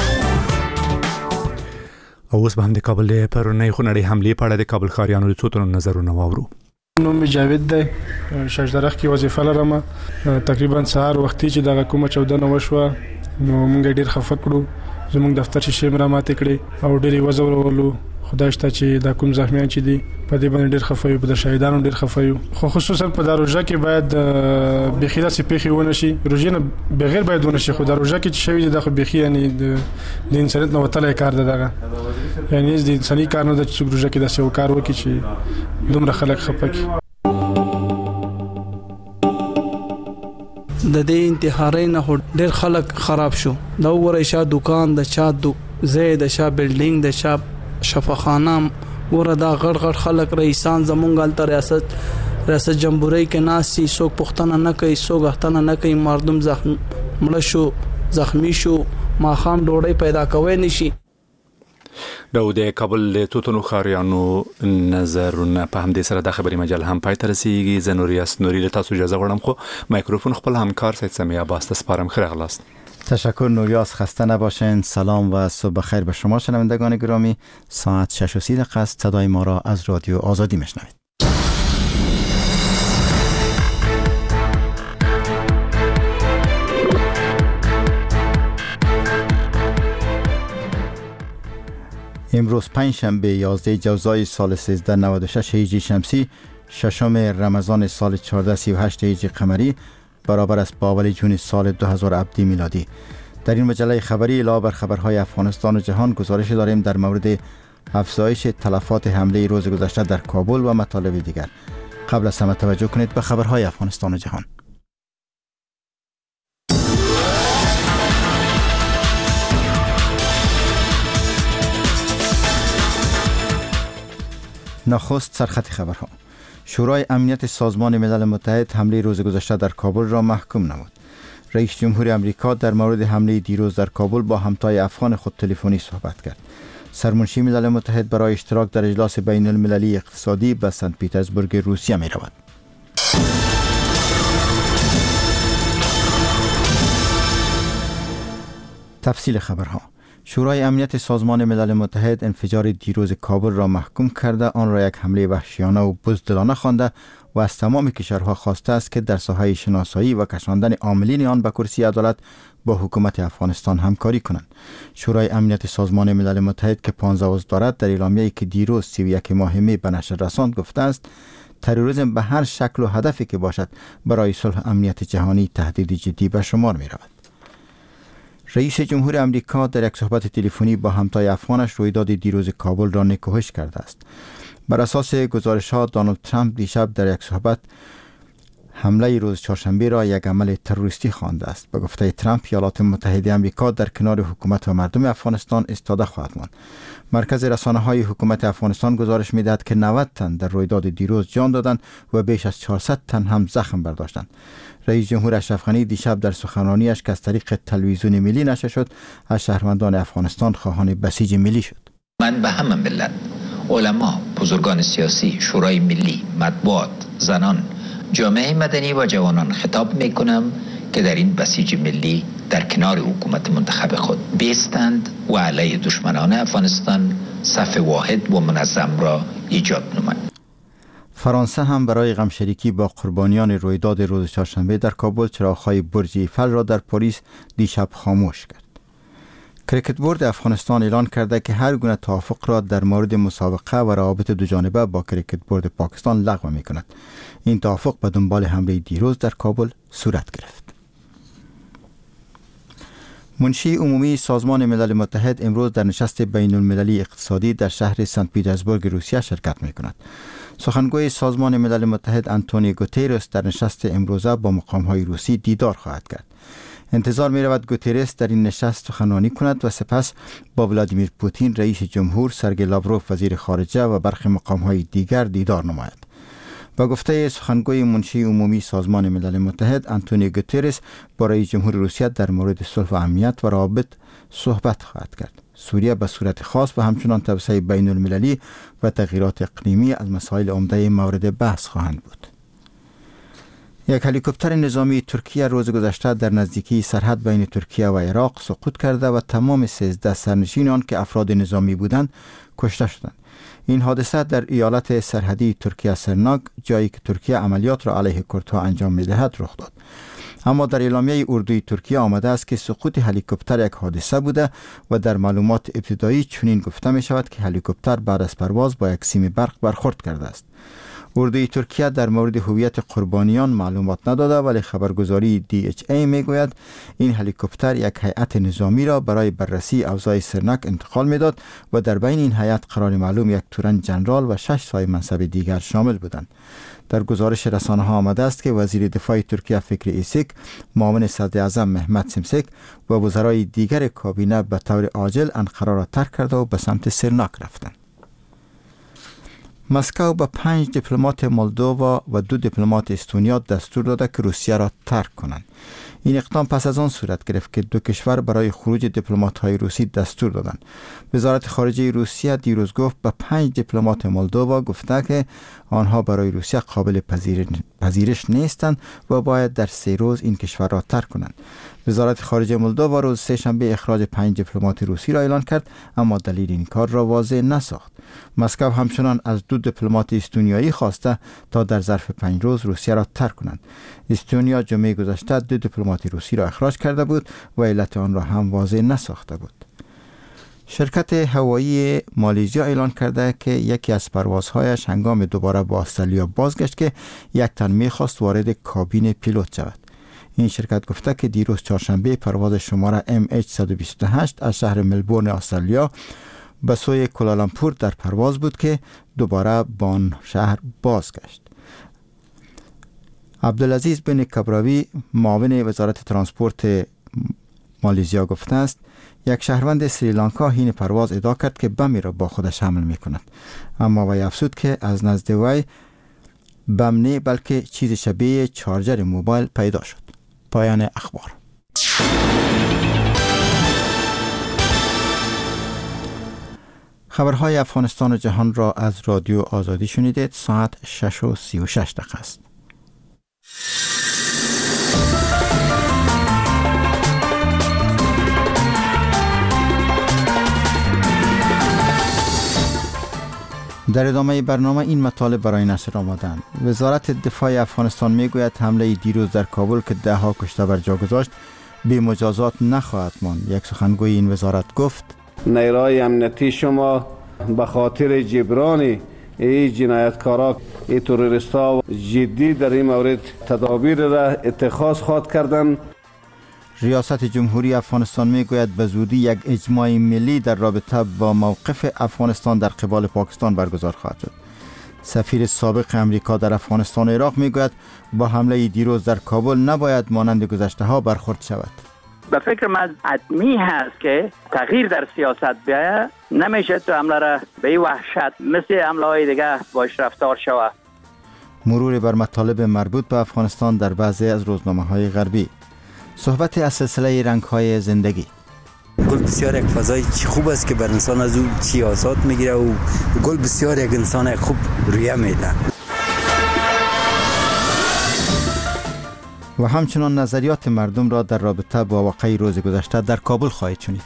اوس به هم د کابل پرونی خونړی حمله په اړه د کابل ښاریانو د څو تنو نظرونه واورو. نوم جاوید دی شاشدرخ کې وظیفه لرم تقریبا سهار وختي چې دغه کومه چودنه وشوه نو موږ ډیر خفه کړو زموږ دفتر شیشه مرامات کړي او ډیر وزورولو خدای شته چې دا کوم زخمیان چې دي په دې باندې ډیر خفه یو په شهیدانو ډیر خفه یو خو خصوصا په داروژه کې باید بخیره سي پیخي ونه شي روزینه بغیر باید ونه شي خو داروژه کې چې شوی د بخی یعنی د انسانیت نو وتلې کار ده دغه یعنی د انساني کار نه د روزه کې د سیو کار وکړي چې دومره خلک خفه کی د دې انتحاري نه ډېر خلک خراب شو دا وګورئ شا دکان د چا د زید شا بلډینګ د شا شفاخانه ګوره دا غړ غړ خلک رئیسان زمونږ هلته ریاست ریاست جمهوریت کې ناستي، څوک پوښتنه نه کوي، څوک غوښتنه نه کوي. مردم زخم مړه شو، زخمی شو، ماښام ډوډۍ پیدا کوی نشي. د کابل له توتونو خاریانو نظرونه په همدې سره د خبري مجال هم پای ته رسیږي. زه نوریاس نوري له تاسو اجازه غواړم خو مایکروفون خپل همکار سید سمیع عباس ته سپارم. خیر اغلاست. تشکر نوریاس، خسته نباشین. سلام و صبح بخیر به شما شنوندگان گرامی. ساعت شش و سی دقیقه است. صدای ما را از رادیو آزادی میشنوید. امروز پنجشنبه یازده جوزای سال سیزده نود و شش هجری شمسی، ششم رمضان سال چهارده سی و هشت هجری قمری، برابر است با اول جون سال دو هزار عبدی میلادی. در این مجله خبری علاوه بر خبرهای افغانستان و جهان گزارش داریم در مورد افزایش تلفات حمله روز گذشته در کابل و مطالب دیگر. قبل از همه توجه کنید به خبرهای افغانستان و جهان. نخست سرخط خبرها. شورای امنیت سازمان ملل متحد حمله روز گذشته در کابل را محکوم نمود. رئیس جمهور امریکا در مورد حمله دیروز در کابل با همتای افغان خود تلفنی صحبت کرد. سرمنشی ملل متحد برای اشتراک در اجلاس بین المللی اقتصادی به سنت پیترزبورگ روسیه می رود. تفصیل خبرها. شورای امنیت سازمان ملل متحد انفجار دیروز کابل را محکوم کرده، آن را یک حمله وحشیانه و بزدلانه خوانده و از تمام کشورها خواسته است که در ساحه شناسایی و کشاندن عاملین آن به کرسی عدالت با حکومت افغانستان همکاری کنند. شورای امنیت سازمان ملل متحد که پانزده عضو دارد در اعلامیه‌ای که دیروز سی و یک ماه می به نشر رساند گفته است تروریسم به هر شکل و هدفی که باشد برای صلح امنیت جهانی تهدید جدی به شمار می رود. رئیس جمهور امریکا در یک صحبت تلفنی با همتای افغانش رویداد دیروز کابل را نکوهش کرده است. بر اساس گزارش‌ها دونالد ترامپ دیشب در یک صحبت حمله روز چهارشنبه را یک عمل تروریستی خوانده است. به گفته ترامپ ایالات متحده آمریکا در کنار حکومت و مردم افغانستان ایستاده خواهد ماند. مرکز رسانه‌های حکومت افغانستان گزارش می‌دهد که نود تن در رویداد دیروز جان دادند و بیش از چهارصد تن هم زخم برداشتند. رئیس جمهور اشرف غنی دیشب در سخنرانیش که از طریق تلویزیون ملی نشر شد از شهروندان افغانستان خواهان بسیج ملی شد. من به همه ملت، علما، بزرگان سیاسی، شورای ملی، مطبوعات، زنان، جامعه مدنی و جوانان خطاب می کنم که در این بسیج ملی در کنار حکومت منتخب خود بیستند و علیه دشمنان افغانستان صف واحد و منظم را ایجاد نمایند. فرانسه هم برای غمشریکی با قربانیان رویداد روز چهارشنبه در کابل چراغ‌های برج ایفل را در پاریس دیشب خاموش کرد. کریکت بورد افغانستان اعلان کرده که هر گونه توافق را در مورد مسابقه و روابط دو جانبه با کریکت بورد پاکستان لغو می کند. این توافق به دنبال حمله دیروز در کابل صورت گرفت. منشی عمومی سازمان ملل متحد امروز در نشست بین المللی اقتصادی در شهر سنت پیترزبورگ روسیه شرکت می کند. سخنگوی سازمان ملل متحد آنتونیو گوتریس در نشست امروزه با مقام‌های روسی دیدار خواهد کرد. انتظار می رود گوتریس در این نشست سخنرانی کند و سپس با ولادیمیر پوتین رئیس جمهور، سرگئی لاوروف وزیر خارجه و برخی مقام‌های دیگر دیدار نماید. با گفته سخنگوی منشی عمومی سازمان ملل متحد آنتونیو گوتریس با رئیس جمهور روسیه در مورد صلح و امنیت و روابط صحبت خواهد کرد. سوریه به صورت خاص و همچنان توسعه بین المللی و تغییرات اقلیمی از مسائل عمده مورد بحث خواهند بود. یک هلیکوپتر نظامی ترکیه روز گذشته در نزدیکی سرحد بین ترکیه و عراق سقوط کرده و تمام سیزده سرنشین آن که افراد نظامی بودند کشته شدند. این حادثه در ایالت سرحدی ترکیه سرناگ، جایی که ترکیه عملیات را علیه کردها انجام می‌دهد، رخ داد. اما در اعلامیه اردوی ترکیه آمده است که سقوط هلیکوپتر یک حادثه بوده و در معلومات ابتدایی چنین گفته می شود که هلیکوپتر بعد از پرواز با یک سیم برق برخورد کرده است. اردوی ترکیه در مورد هویت قربانیان معلومات نداده، ولی خبرگزاری دی اچ ای می گوید این هلیکوپتر یک هیئت نظامی را برای بررسی اوضاع سرناک انتقال میداد و در بین این هیئت قرار معلوم یک تورن جنرال و شش صاحب منصب دیگر شامل بودند. در گزارش رسانه ها آمده است که وزیر دفاع ترکیه فکری ایسیک، معاون صدر اعظم مهمت سیمسک و وزرای دیگر کابینه به طور عاجل انقره را ترک کرده و به سمت سرناک رفتند. مسکو به پنج دیپلمات مولدووا و دو دیپلمات استونیا دستور داده که روسیه را ترک کنند. این اقدام پس از آن صورت گرفت که دو کشور برای خروج دیپلمات‌های روسی دستور دادند. وزارت خارجه روسیه دیروز گفت به پنج دیپلمات مولدووا گفته که آنها برای روسیه قابل پذیرش نیستند و باید در سه روز این کشور را ترک کنند. وزارت خارجه مولدووا روز سه شنبه اخراج پنج دیپلمات روسی را اعلان کرد، اما دلیل این کار را واضح نساخت. مسکو همچنان از دو دیپلمات استونیایی خواسته تا در ظرف پنج روز روسیه را ترک کنند. استونیا جمعه گذشته دو دیپلمات روسی را اخراج کرده بود و علت آن را هم واضح نساخته بود. شرکت هوایی مالزیا اعلان کرده که یکی از پروازهایش هنگام دوباره به استرالیا بازگشت که یک تن می‌خواست وارد کابین پیلوت شود. این شرکت گفته که دیروز چهارشنبه پرواز شماره ام اچ صد و بیست و هشت از شهر ملبورن استرالیا به سوی کوالالامپور در پرواز بود که دوباره به آن شهر بازگشت. عبدالعزیز بن کبراوی معاون وزارت ترانسپورت مالزیا گفته است یک شهروند سریلانکا حین پرواز ادعا کرد که بمی را با خودش حمل می کند، اما وی افزود که از نزد وی بم نه بلکه چیز شبیه چارجر موبایل پیدا شد. پایان اخبار. خبرهای افغانستان و جهان را از رادیو آزادی شنیدید. ساعت شش و سی و شش دقیقه است. در ادامه برنامه این مطالب برای نشر آمدند. وزارت دفاع افغانستان میگوید حمله دیروز در کابل که ده ها کشته بر جا گذاشت بی مجازات نخواهد ماند. یک سخنگوی این وزارت گفت نیروهای امنیتی شما به خاطر جبران این جنایتکارا این تروریستا جدی در این مورد تدابیر را اتخاذ خواهد کردند. ریاست جمهوری افغانستان میگوید به زودی یک اجماع ملی در رابطه با موقف افغانستان در قبال پاکستان برگزار خواهد شد. سفیر سابق امریکا در افغانستان و عراق میگوید با حمله دیروز در کابل نباید مانند گذشته ها برخورد شود. به فکر من حتمی هست که تغییر در سیاست بیاید. نمیشه تو حمله را به این وحشت مثل حمله های دیگه باش رفتار شود. مرور بر مطالب مربوط به افغانستان در بعضی از روزنامه های غربی. صحبت از سلسله رنگ های زندگی. گل بسیار یک فضای خوب است که بر انسان از او چی آزاد میگیره و گل بسیار یک انسان خوب رویه میده. و همچنان نظریات مردم را در رابطه با واقعه روز گذشته در کابل خواهید شنید.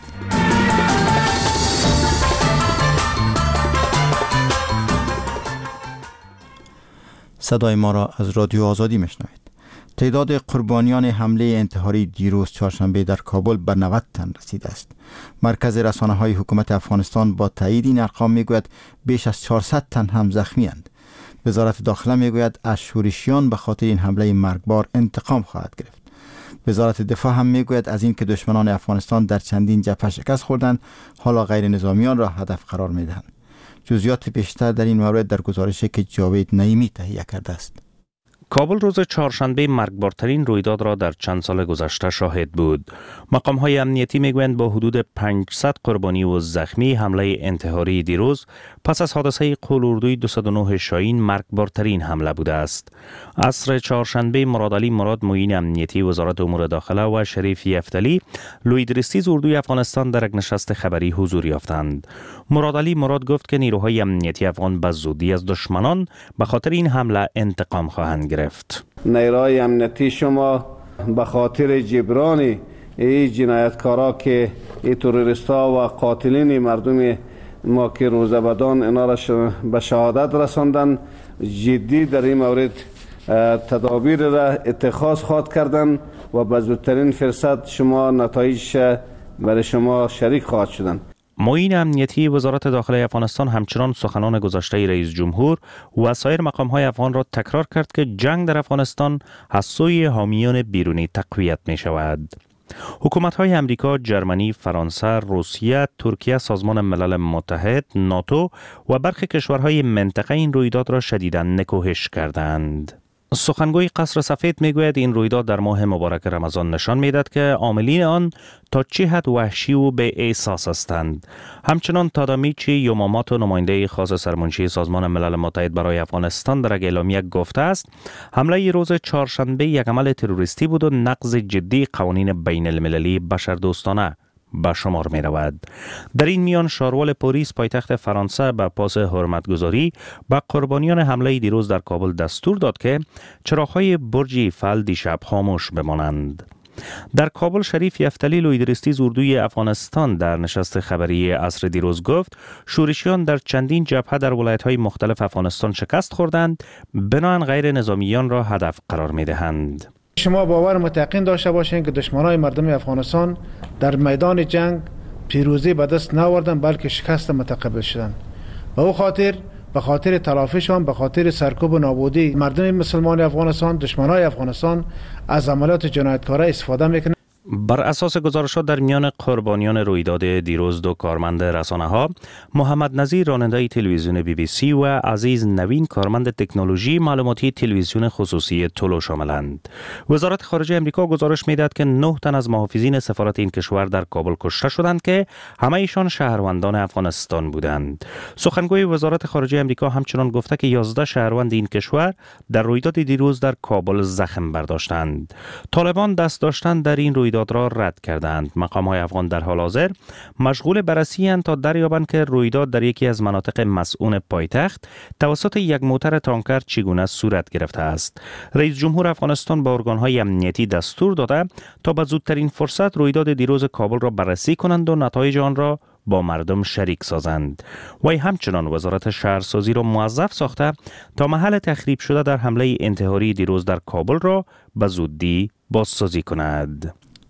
صدای ما را از رادیو آزادی میشنوید. تعداد قربانیان حمله انتحاری دیروز چهارشنبه در کابل به نود تن رسیده است. مرکز رسانه‌های حکومت افغانستان با تایید این ارقام میگوید بیش از چهارصد تن هم زخمی اند. وزارت داخله میگوید از شورشیان به خاطر این حمله مرگبار انتقام خواهد گرفت. وزارت دفاع هم میگوید از این که دشمنان افغانستان در چندین جبهه شکست خوردند، حالا غیر نظامیان را هدف قرار میدهند. جزئیات بیشتر در این مورد در گزارشی که جاوید نعیمی تهیه کرده است. کابل روز چهارشنبه مرگبارترین رویداد را در چند سال گذشته شاهد بود. مقام‌های امنیتی میگویند با حدود پانصد قربانی و زخمی حمله انتحاری دیروز پس از حادثه قول دویست و نه شاهین مرگبارترین حمله بوده است. عصر چهارشنبه مرادعلی مراد معین امنیتی وزارت امور داخله و شریف یفتلی لویدرسیز اردوی افغانستان در یک نشست خبری حضور یافتند. مرادعلی مراد گفت که نیروهای امنیتی افغان به زودی از دشمنان به خاطر این حمله انتقام خواهند گرفت. نیروهای امنیتی شما به خاطر جبران این جنایتکارا که این تروریستا و قاتلین مردم ما که روزبدان اینا را به شهادت رساندن جدی در این مورد تدابیر را اتخاذ خواهد کردن و به زودترین فرصت شما نتایج برای شما شریک خواهد شدن. معین امنیتی وزارت داخله افغانستان همچنان سخنان گذشته رئیس جمهور و سایر مقام‌های افغان را تکرار کرد که جنگ در افغانستان از سوی حامیان بیرونی تقویت می شود. حکومت‌های امریکا، جرمنی، فرانسه، روسیه، ترکیه، سازمان ملل متحد، ناتو و برخی کشورهای منطقه این رویداد را شدیداً نکوهش کردند. سخنگوی قصر سفید میگوید این رویداد در ماه مبارک رمضان نشان میدهد که عاملین آن تا چه حد وحشی و به احساس هستند. همچنان تادامیچی یوماماتو نماینده خاص سرمنشی سازمان ملل متحد برای افغانستان در یک اعلامیه گفته است حمله روز چهارشنبه یک عمل تروریستی بود و نقض جدی قوانین بین المللی بشردوستانه به شمار می رود. در این میان شارول پاریس پایتخت فرانسه به پاس حرمتگزاری به قربانیان حمله دیروز در کابل دستور داد که چراغ‌های برج ایفل دیشب خاموش بمانند. در کابل شریف یفتلی لویدرستیز اردوی افغانستان در نشست خبری عصر دیروز گفت شورشیان در چندین جبهه در ولایت‌های مختلف افغانستان شکست خوردند، بنابراین غیر نظامیان را هدف قرار می دهند. شما باور متقین داشته باشین که دشمنای مردم افغانستان در میدان جنگ پیروزی به دست نآوردند بلکه شکست متقبل شدند. به او خاطر به خاطر تلافیشان به خاطر سرکوب و نابودی مردم مسلمان افغانستان دشمنای افغانستان از عملیات جنایتکارانه استفاده میکنند. بر اساس گزارشات در میان قربانیان رویداد دیروز دو کارمند رسانه‌ها محمد نظیر راننده تلویزیون بی بی سی و عزیز نوین کارمند تکنولوژی معلوماتی تلویزیون خصوصی تولو شاملند. وزارت خارجه امریکا گزارش میدهد که نه تن از محافظین سفارت این کشور در کابل کشته شدند که همه ایشان شهروندان افغانستان بودند. سخنگوی وزارت خارجه امریکا همچنان گفته که یازده شهروند این کشور در رویداد دیروز در کابل زخم برداشتند. طالبان دست داشتن در این رویداد را رد کردند. مقام‌های افغان در حال حاضر مشغول بررسی اند تا دریابند که رویداد در یکی از مناطق مسئول پایتخت توسط یک موتر تانکر چگونه صورت گرفته است. رئیس جمهور افغانستان با ارگان‌های امنیتی دستور داده تا به زودترین فرصت رویداد دیروز کابل را بررسی کنند و نتایج آن را با مردم شریک سازند. وی همچنان وزارت شهرسازی را موظف ساخته تا محل تخریب شده در حمله انتحاری دیروز در کابل را به زودی بازسازی کند.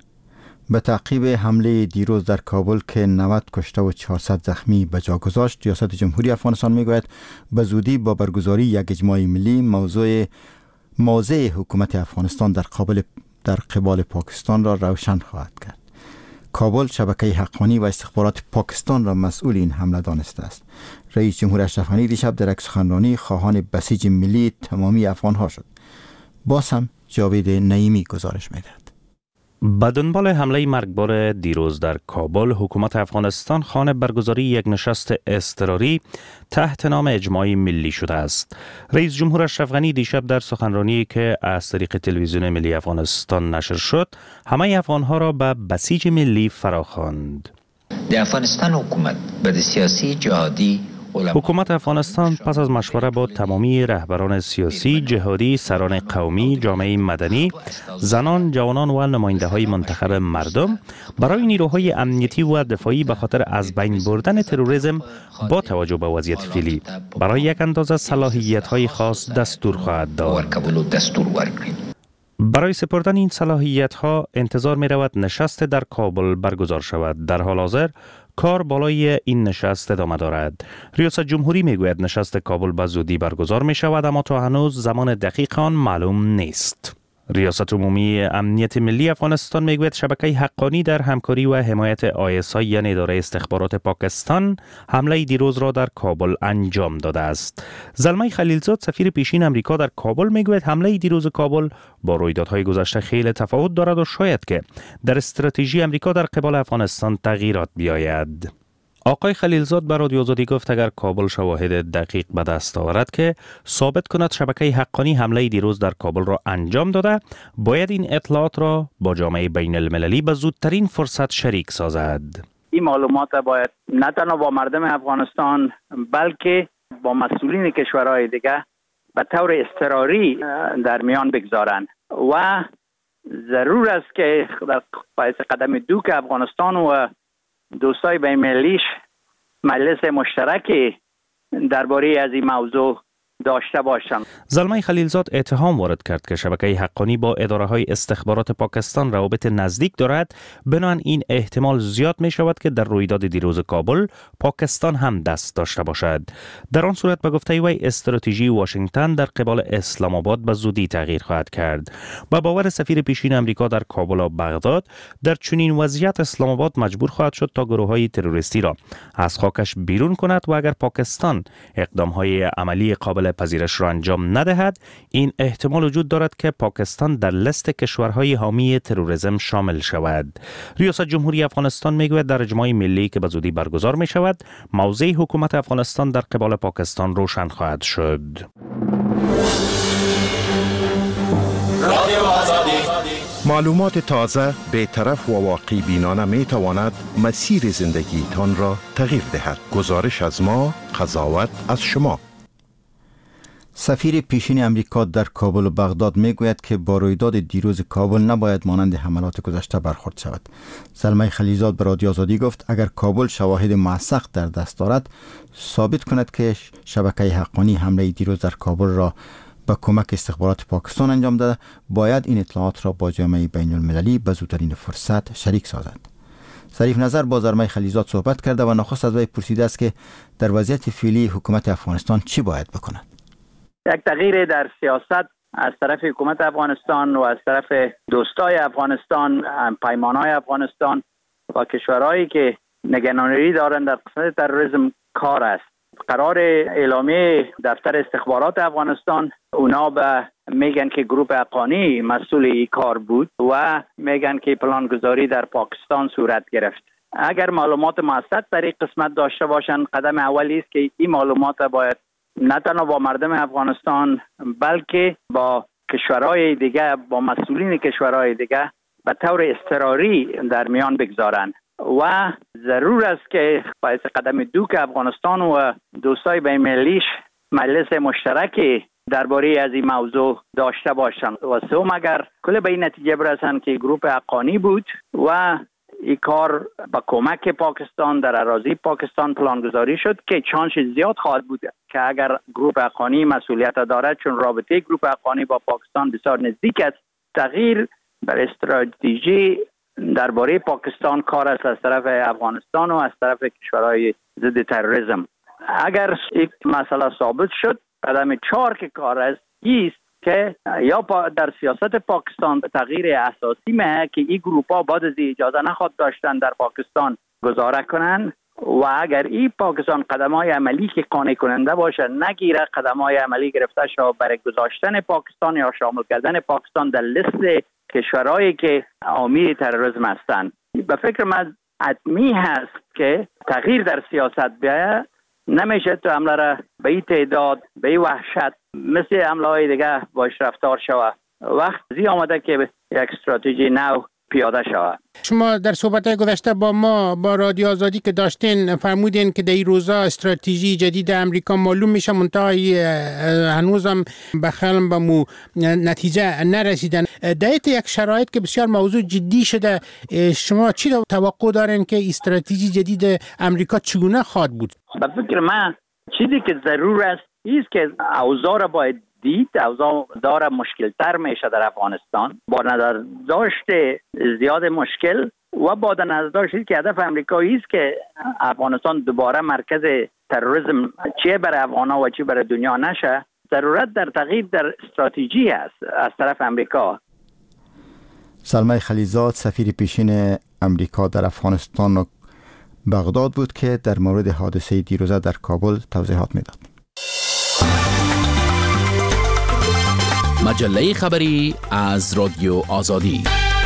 به تعقیب حمله دیروز در کابل که نود کشته و چهارصد زخمی به جا گذاشت، ریاست جمهوری افغانستان میگوید به زودی با برگزاری یک اجماع ملی موضوع موضع حکومت افغانستان در قبال در قبال پاکستان را روشن خواهد کرد. کابل شبکه حقانی و استخبارات پاکستان را مسئول این حمله دانسته است. رئیس جمهور اشرف غنی دیشب در یک سخنرانی خواهان بسیج ملی تمامی افغانها شد. باز هم جاوید نعیمی گزارش میدهد. به دنبال حمله مرگبار دیروز در کابل، حکومت افغانستان خانه برگزاری یک نشست اضطراری تحت نام اجماع ملی شده است. رئیس جمهور اشرف غنی دیشب در سخنرانی که از طریق تلویزیون ملی افغانستان نشر شد، همه افغانها را به بسیج ملی فراخواند. در افغانستان حکومت به سیاسی جهادی حکومت افغانستان پس از مشوره با تمامی رهبران سیاسی، جهادی، سران قومی، جامعه مدنی، زنان، جوانان و نماینده های منتخب مردم برای نیروهای امنیتی و دفاعی به خاطر از بین بردن تروریسم با توجه به وضعیت فعلی برای یک اندازه صلاحیت های خاص دستور خواهد داد. برای سپردن این صلاحیت ها انتظار می رود نشست در کابل برگزار شود. در حال حاضر کار بالای این نشست ادامه دارد. ریاست جمهوری می گوید نشست کابل به زودی برگزار می شود، اما تا هنوز زمان دقیق آن معلوم نیست. ریاست عمومی امنیت ملی افغانستان میگوید شبکه حقانی در همکاری و حمایت آی اس آی یعنی اداره استخبارات پاکستان حمله دیروز را در کابل انجام داده است. زلمه خلیلزاد سفیر پیشین امریکا در کابل میگوید حمله دیروز کابل با رویدادهای گذشته خیلی تفاوت دارد و شاید که در استراتژی امریکا در قبال افغانستان تغییرات بیاید. آقای خلیلزاد به رادیو آزادی گفت اگر کابل شواهد دقیق به دست آورد که ثابت کند شبکه حقانی حمله دیروز در کابل را انجام داده، باید این اطلاعات را با جامعه بین المللی به زودترین فرصت شریک سازد. این معلومات باید نه تنها با مردم افغانستان بلکه با مسئولین کشورهای دیگه به طور اضطراری در میان بگذارند و ضرور است که در پایس قدم دو که افغانستان و دوستای بین ملیش مجلس مشترکی درباره از این موضوع داشته باشند. زلمه خلیلزاد اتهام وارد کرد که شبکه حقانی با اداره های استخبارات پاکستان روابط نزدیک دارد، بنابراین این احتمال زیاد می شود که در رویداد دیروز کابل پاکستان هم دست داشته باشد. در آن صورت به گفته وی استراتژی واشنگتن در قبال اسلام آباد به زودی تغییر خواهد کرد. با باور سفیر پیشین امریکا در کابل و بغداد، در چنین وضعیت اسلام آباد مجبور خواهد شد تا گروه های تروریستی را از خاکش بیرون کند و اگر پاکستان اقدام های عملی قابل عمل پذیرش را انجام ندهد، این احتمال وجود دارد که پاکستان در لیست کشورهای حامی تروریسم شامل شود. ریاست جمهوری افغانستان میگوید در اجماع ملی که به زودی برگزار می شود، موضع حکومت افغانستان در قبال پاکستان روشن خواهد شد. معلومات تازه، بی‌طرف و واقع بینانه می تواند مسیر زندگی تان را تغییر دهد. گزارش از ما، قضاوت از شما. سفیر پیشین امریکا در کابل و بغداد می گوید که با رویداد دیروز کابل نباید مانند حملات گذشته برخورد شود. زلمه خلیزاد به رادیو آزادی گفت اگر کابل شواهد موثق در دست دارد ثابت کند که شبکه حقانی حمله دیروز در کابل را با کمک استخبارات پاکستان انجام داده، باید این اطلاعات را با جامعه بین المللی به زودترین فرصت شریک سازد. ظریف نظر با زلمه خلیزاد صحبت کرده و نخست از وی پرسیده است که در وضعیت فعلی حکومت افغانستان چی باید بکند. یک تغییر در سیاست از طرف حکومت افغانستان و از طرف دوستای افغانستان، پیمانهای افغانستان و کشورهایی که نگرانی دارند در قسمت تروریسم کار است. قرار اعلامیه دفتر استخبارات افغانستان، اونا به میگن که گروه حقانی مسئول این کار بود و میگن که پلانگذاری در پاکستان صورت گرفت. اگر معلومات موثق در این قسمت داشته باشند، قدم اولی است که این معلومات باید نه تنها با مردم افغانستان بلکه با کشورهای دیگه، با مسئولین کشورهای دیگه به طور اضطراری در میان بگذارند و ضرور است که باید قدم دو که افغانستان و دوستای بین المللیش مجلس مشترک درباره از این موضوع داشته باشند و سوم اگر کل به این نتیجه برسند که گروه حقانی بود و این کار با کمک پاکستان در اراضی پاکستان پلانگذاری شد که چانس زیاد خواهد بود که اگر گروه حقانی مسئولیت دارد، چون رابطه گروه حقانی با پاکستان بسیار نزدیک است، تغییر در استراتژی درباره پاکستان کار است از طرف افغانستان و از طرف کشورهای ضد تروریسم. اگر یک مسئله ثابت شد، قدم چهار که کار است است که یا در سیاست پاکستان تغییر اساسی مه که این گروپ ها بعد از اجازه نخواد داشتن در پاکستان گزاره کنن و اگر این پاکستان قدم های عملی که قانع کننده باشه نگیره، قدم های عملی گرفته شد برای گذاشتن پاکستان یا شامل کردن پاکستان در لیست کشورهایی که حامی تروریسم هستند. به فکر من حتمی هست که تغییر در سیاست بیاید. نمیشه تو حمله را به این تعداد، به این وحشت مثل حمله های دیگه باش رفتار شود. وقت زی آمده که یک استراتژی نو پیاده شود. شما در صحبت‌های گذشته با ما با رادیو آزادی که داشتین فرمودین که در این روزا استراتژی جدید امریکا معلوم میشه، منتهای هنوزم به خلم به مو نتیجه نرسیدن. در یک شرایط که بسیار موضوع جدی شده، شما چی توقع دارین که استراتژی جدید امریکا چگونه خواهد بود؟ به فکر من چیزی که ضرور است است که اوضاع را باید دید. اوضاع داره مشکل تر میشه در افغانستان با نظر داشت زیاد مشکل و با نظر داشت که هدف امریکایی است که افغانستان دوباره مرکز تروریسم چه برای افغانا و چه برای دنیا نشه. ضرورت در تغییر در استراتژی است از طرف امریکا. زلمه خلیزاد سفیر پیشین امریکا در افغانستان و بغداد بود که در مورد حادثه دیروزه در کابل توضیحات میداد. مجله خبری از رادیو آزادی.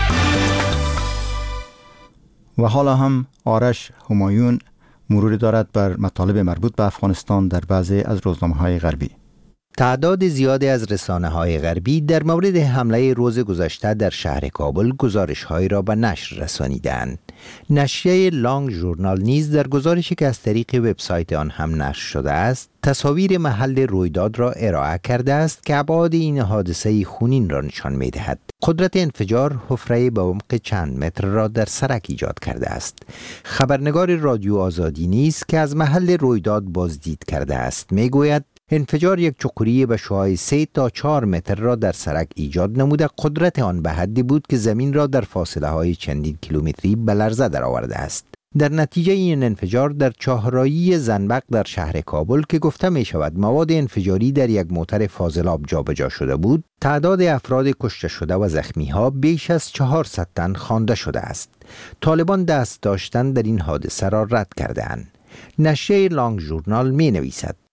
و حالا هم آرش همایون مرور دارد بر مطالب مربوط به افغانستان در بعضی از روزنامه‌های غربی. تعداد زیادی از رسانه‌های غربی در مورد حمله روز گذشته در شهر کابل گزارش‌هایی را به نشر رسانیدند. نشریه لانگ ژورنال نیز در گزارشی که از طریق وبسایت آن هم نشر شده است، تصاویر محل رویداد را ارائه کرده است که ابعاد این حادثه خونین را نشان می‌دهد. قدرت انفجار حفره به عمق چند متر را در سرک ایجاد کرده است. خبرنگار رادیو آزادی نیز که از محل رویداد بازدید کرده است می‌گوید انفجار یک چقوری به شعاع سه تا چهار متر را در سرک ایجاد نموده، قدرت آن به حدی بود که زمین را در فاصله های چندین کیلومتری به لرزه درآورده است. در نتیجه این انفجار در چهارراهی زنبق در شهر کابل که گفته می شود مواد انفجاری در یک موتر فاضلاب جابجا شده بود، تعداد افراد کشته شده و زخمی ها بیش از چهارصد تن خوانده شده است. طالبان دست داشتن در این حادثه را رد کردند. نشریه لانگ ژورنال می نویسد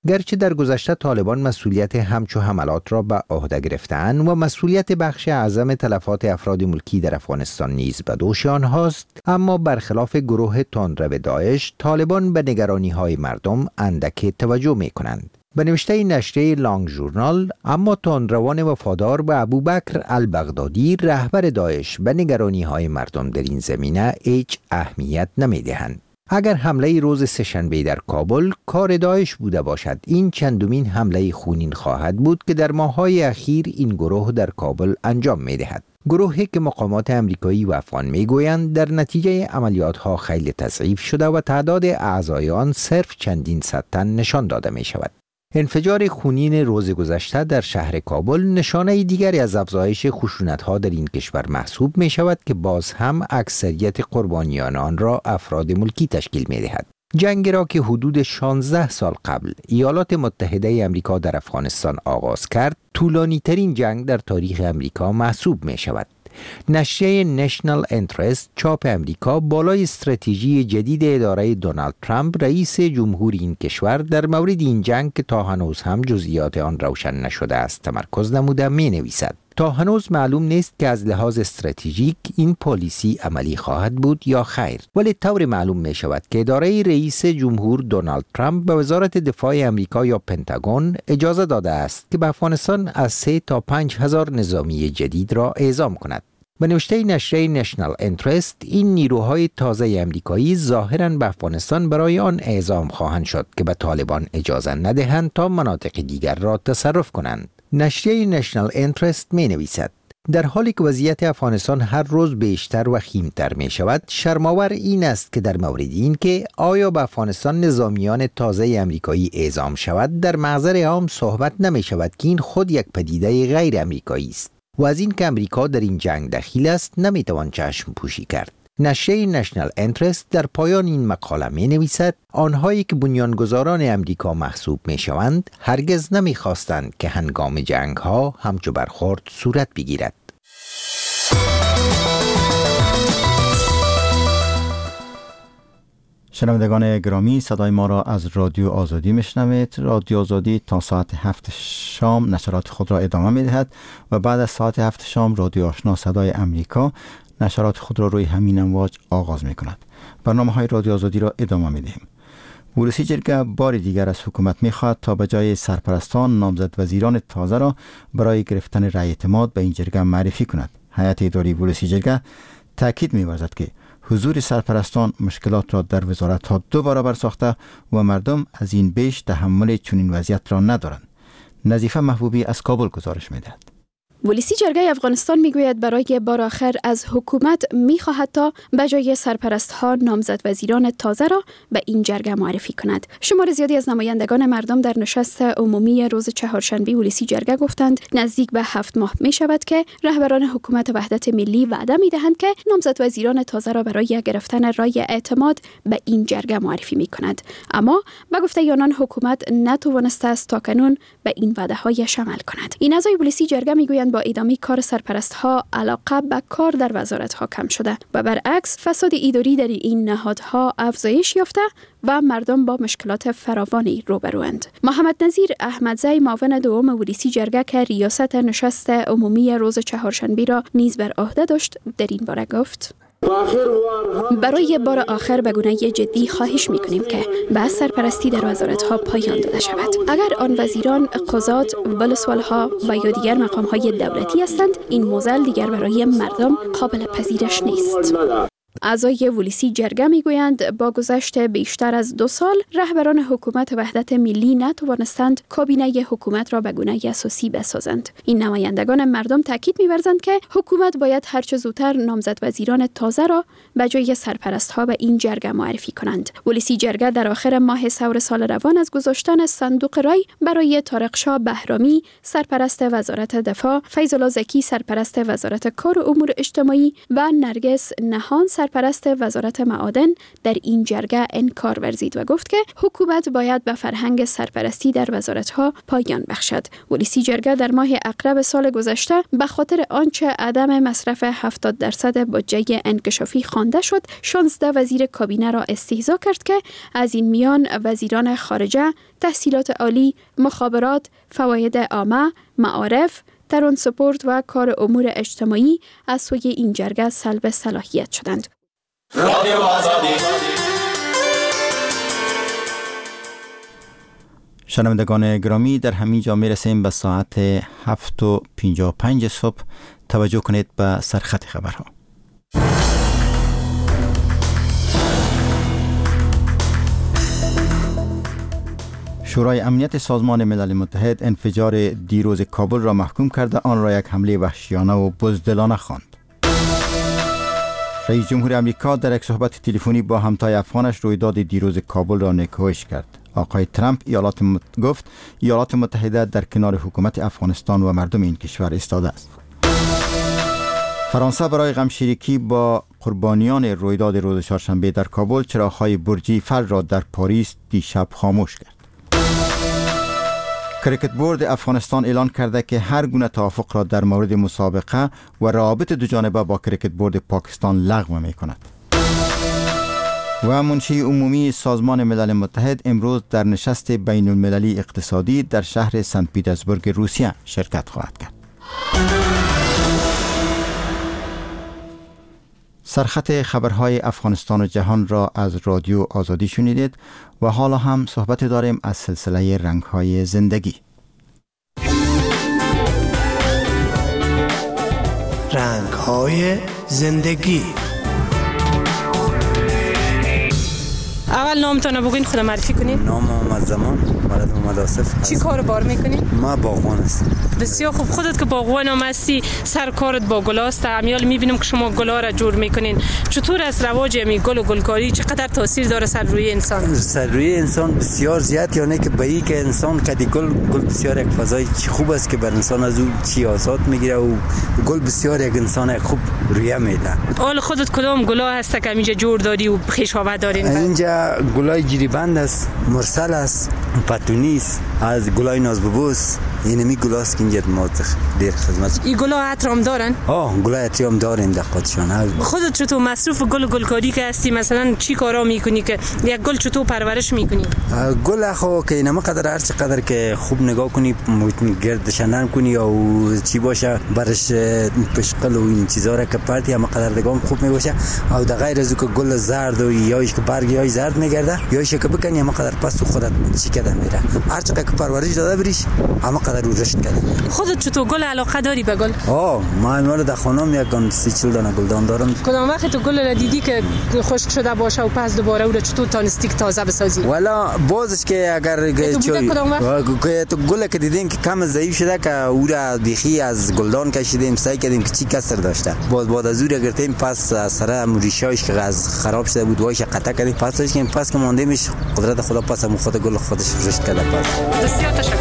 گرچه در گذشته طالبان مسئولیت همچو حملات را به عهده گرفتند و مسئولیت بخش اعظم تلفات افراد ملکی در افغانستان نیز به دوش آنهاست، اما برخلاف گروه تندرو داعش، طالبان به نگرانی‌های مردم اندک توجه می‌کنند. به نوشته نشریه لانگ ژورنال، اما تندروان وفادار به ابوبکر البغدادی رهبر داعش به نگرانی‌های مردم در این زمینه هیچ اهمیت نمی‌دهند. اگر حمله روز سه‌شنبه در کابل کار داعش بوده باشد، این چندمین حمله خونین خواهد بود که در ماه‌های اخیر این گروه در کابل انجام می‌دهد. گروهی که مقامات امریکایی و افغان میگویند در نتیجه عملیات‌ها خیلی تضعیف شده و تعداد اعضای آن صرف چندین صد تن نشان داده می‌شود. انفجار خونین روز گذشته در شهر کابل نشانه دیگری از افزایش خشونت‌ها در این کشور محسوب می شود که باز هم اکثریت قربانیان آن را افراد ملکی تشکیل می دهد. جنگی را که حدود شانزده سال قبل ایالات متحده امریکا در افغانستان آغاز کرد، طولانی ترین جنگ در تاریخ امریکا محسوب می شود. نشریه نشنال انترست چاپ امریکا بالای استراتژی جدید اداره دونالد ترامپ رئیس جمهور این کشور در مورد این جنگ که تا هنوز هم جزئیات آن روشن نشده است تمرکز نموده می نویسد. تا هنوز معلوم نیست که از لحاظ استراتژیک این پالیسی عملی خواهد بود یا خیر، ولی طور معلوم می شود که اداره رئیس جمهور دونالد ترامپ به وزارت دفاع امریکا یا پنتاگون اجازه داده است که به افغانستان از سه تا پنج هزار نظامی جدید را اعزام کند. به نوشته نشریه نشنال انترست، این نیروهای تازه امریکایی ظاهراً به افغانستان برای آن اعزام خواهند شد که به طالبان اجازه ندهند تا مناطق دیگر را تصرف کنند. نشریه نشنال انترست می نویسد در حالی که وضعیت افغانستان هر روز بیشتر و خیمتر می شود، شرم‌آور این است که در مورد این که آیا به افغانستان نظامیان تازه امریکایی اعزام شود، در محضر عام صحبت نمی شود که این خود یک پدیده غیر امریکایی است و از این که امریکا در این جنگ دخیل است نمی توان چشم پوشی کرد. نشریه نشنال انترست در پایان این مقاله می نویسد آنهایی که بنیانگذاران امریکا محسوب می شوند هرگز نمی خواستند که هنگام جنگ ها همچو برخورد صورت بگیرد. شنوندگان گرامی، صدای ما را از رادیو آزادی میشنوید. رادیو آزادی تا ساعت هفت شام نشرات خود را ادامه می دهد و بعد از ساعت هفت شام رادیو آشنا صدای امریکا نشرات خود را روی همین امواج آغاز می کند. برنامه های رادیو آزادی را ادامه می دهیم. ولسی جرگه بار دیگر از حکومت می خواهد تا به جای سرپرستان نامزد وزیران تازه را برای گرفتن رأی اعتماد به این جرگه معرفی کند. هیئت اداری ولسی جرگه تاکید می ورزد که حضور سرپرستان مشکلات را در وزارت ها دو برابر ساخته و مردم از این بیش تحمل چنین وضعیت را ندارند. نظیفه محبوبی از کابل گزارش می دهد. ولسی جرگه افغانستان میگوید برای بار آخر از حکومت میخواهد تا به جای سرپرست ها نامزد وزیران تازه را به این جرگه معرفی کند. شمار زیادی از نمایندگان مردم در نشست عمومی روز چهارشنبه ولسی جرگه گفتند نزدیک به هفت ماه می شود که رهبران حکومت وحدت ملی وعده می دهند که نامزد وزیران تازه را برای گرفتن رای اعتماد به این جرگه معرفی می کند. اما به گفته آنان حکومت نتوانسته است تاکنون به این وعده هایش عمل کند. این اعضای ولسی جرگه میگویند با ادامه کار سرپرست ها علاقه به کار در وزارت ها کم شده و برعکس فساد اداری در این نهادها افزایش یافته و مردم با مشکلات فراوانی روبروند. محمد نظیر احمدزی معاون دوم ولسی جرگه که ریاست نشست عمومی روز چهارشنبه را نیز بر عهده داشت در این باره گفت برای بار آخر به گونه جدی خواهش میکنیم که به سرپرستی در وزارت ها پایان داده شود. اگر آن وزیران، قضات، ولسوالها و یا دیگر مقام های دولتی هستند، این موزل دیگر برای مردم قابل پذیرش نیست. اعضای ولسی جرگه میگویند با گذشت بیشتر از دو سال رهبران حکومت وحدت ملی نتوانستند کابینه حکومت را به گونه اساسی بسازند. این نمایندگان مردم تاکید می‌ورزند که حکومت باید هرچه زودتر نامزد وزیران تازه را به جای سرپرست ها به این جرگه معرفی کنند. ولسی جرگه در آخر ماه سور سال روان از گذاشتن صندوق رای برای طارق شاه بهرامی سرپرست وزارت دفاع، فیض الله زکی سرپرست وزارت کار و امور اجتماعی و نرگس نهان سرپرست سرپرست وزارت معادن در این جرگه انکار ورزید و گفت که حکومت باید به فرهنگ سرپرستی در وزارت‌ها پایان بخشد. ولسی جرگه در ماه اکتبر سال گذشته به خاطر آنچه عدم مصرف هفتاد درصد بودجه انکشافی خوانده شد، شانزده وزیر کابینه را استهزا کرد که از این میان وزیران خارجه، تحصیلات عالی، مخابرات، فواید عامه، معارف، ترانسپورت و کار امور اجتماعی از سوی این جرگه سلب صلاحیت شدند. رادیو آزادی. شنوندگان گرامی، در همین جا میرسیم به ساعت هفت و پنجاه و پنج صبح. توجه کنید به سرخط خبرها. شورای امنیت سازمان ملل متحد انفجار دیروز کابل را محکوم کرده، آن را یک حمله وحشیانه و بزدلانه خواند. رئیس جمهور آمریکا در یک صحبت تلفنی با همتای افغانش رویداد دیروز کابل را نکوهش کرد. آقای ترامپ ایالات مت... گفت ایالات متحده در کنار حکومت افغانستان و مردم این کشور ایستاده است. فرانسه برای غمشریکی با قربانیان رویداد روز چهارشنبه در کابل چراغ‌های برج ایفل را در پاریس دیشب خاموش کرد. کریکت بورد افغانستان اعلان کرده که هر گونه توافق را در مورد مسابقه و روابط دو جانبه با کریکت بورد پاکستان لغو می کند. و منشی عمومی سازمان ملل متحد امروز در نشست بین المللی اقتصادی در شهر سنت پیترزبورگ روسیه شرکت خواهد کرد. سرخط خبرهای افغانستان و جهان را از رادیو آزادی شنیدید و حالا هم صحبت داریم از سلسله رنگ‌های زندگی. رنگ‌های زندگی. اول نامتون بگین، خود معرفی کنین. نام محمد زمان، ولد محمد آصف. چی کار بار میکنین؟ ما باغبان هستم. بسیار خوب. خودت که باغبان هم هستی، سر کارت با گلاست. امیال میبینم که شما گلا را جور میکنین. چطور از رواج می گل و گلکاری چقدر تاثیر داره سر روی انسان؟ سر روی انسان بسیار زیاد، یعنی که به این که انسان کدی گل گل بسیار یک فضای خوب است که بر انسان از اون چی آزاد میگیره و گل بسیار یک انسان خوب رویه میده. حال خودت کدام گلا هست که اینجا جور دادی و خوش‌آواد دارین؟ اینجا گلای جریبند است، مرسل است، پتونی است، از گلای نازببوس، این می گلاست که اینجا ما دیر خدمت. این گلا عطر هم دارن؟ آه، گلای عطر هم داریم در خودشان. خودت چطور مصروف گل و گلکاری که هستی، مثلا چی کارا میکنی که یک گل چطور پرورش میکنی؟ گل خو که اینم قدر هر چقدر که خوب نگاه کنی، گردش نرم کنی او چی باشه برش پشقل و این چیزا را که پرتی هم قدر دگام خوب میباشه. او در غیر از که گل زرد و یایش که برگ یای زرد میگرده، یایش که بکنی هم قدر پس خودت چی کده میره. هر چقدر که پرورش داده بریش هم قدر رو رشد کرده. خودت چطور گل علاقه داری به گل؟ آه، ما مال در خانم یک گل سی چهل دانه گلدان دارم. کدام وقت تو گل را دیدی که خشک شده باشه و پس دوباره او را چطور تانستی که تازه بسازی؟ والا بازش که اگر چوی که تو گل که دیدیم که کم ضعیف شده که او را بیخی از گلدان کشیدیم، سعی کردیم که چی کسر داشته. باز بعد از او را گرفتیم پس سر ریشه‌اش که از خراب شده بود وایش قطع کردیم، پسش که پس که مونده میش قدرت خدا پس هم خود گل خودش رشد کرده. پس بسیار تشکر.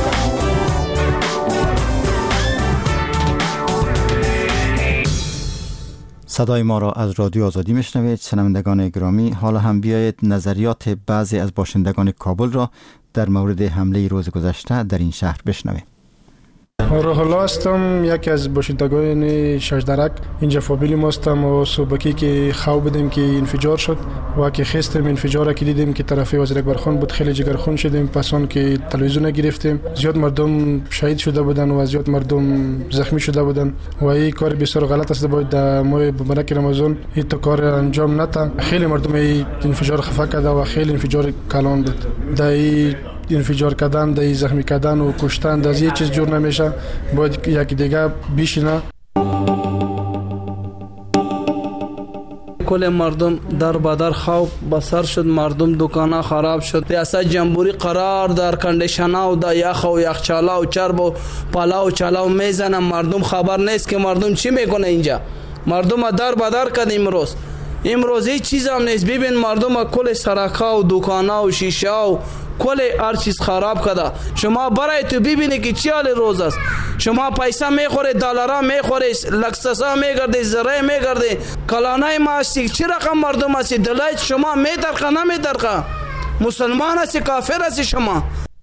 صدای ما را از رادیو آزادی میشنوید. شنوندگان گرامی، حالا هم بیایید نظریات بعضی از باشندگان کابل را در مورد حمله روز گذشته در این شهر بشنویم. روح الله هستم، یکی از باشندگان ششدرک. اینجا فامیلی ما هستم و صبحی که خواب بودیم که انفجار شد و که خستم انفجار که دیدیم که طرف وزیر اکبرخان بود، خیلی جگرخون شدیم. پس اون که تلویزیون گرفتیم، زیاد مردم شهید شده بودن و زیاد مردم زخمی شده بودن و این کار بسیار غلط است. باید در ماه مبارک رمضان این تو کار انجام نده. خیلی مردم این انفجار خفه کرده و خیلی انفجار کلان بود. در انفجار کردن، در زخمی کردن و کشتن در یه چیز جور نمیشه. باید یکی دیگه بیشینه. کل مردم در بدر خواب بسر شد، مردم دکانا خراب شد. ریاست جمهوری قرار در کندیشنا و در یخ و یخچالا و چرب و پلاو چلاو میزنن. مردم خبر نیست که مردم چی میکنه اینجا. مردم در بدر کردیم روز امروز هیچ چیز هم نیست. ببین مردم کل سرکا و دکانا و شیشه و کل هر چیز خراب کرده. شما برای تو ببینی که چی حال روز است. شما پیسه میخوره، دلارا میخوره، لکسسا میگرده، زره میگرده، کلانای ما هستی. چی رقم مردم هستی؟ دلایت شما میترخه نمیترخه؟ مسلمان هستی کافر هستی شما؟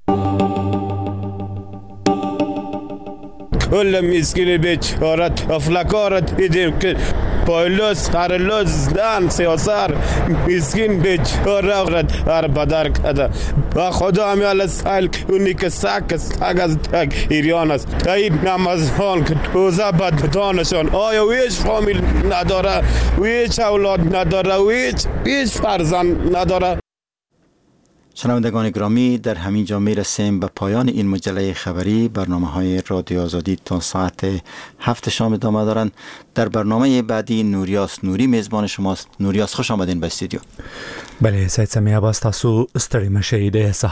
کل مسکین بیچارت افلکارت ایدیم که پایلوز هرلوز دان سیاسر مسکین بیچاره هر بدر کده و خدا همیال سایل اونی که ساک ساک از تک ایریان است تایید نمازان که روزه بدانشان آیا ویش فامیل نداره، ویش اولاد نداره، ویش ویش فرزند نداره. شنوندگان گرامی، در همین جا میرسیم به پایان این مجله خبری. برنامه های رادیو آزادی تا ساعت هفت شام ادامه دارند. در برنامه بعدی نوریاس نوری میزبان شماست. نوریاس خوش آمدین به استودیو. بله سید سمیع عباس، تاسو ستړي مشئ. د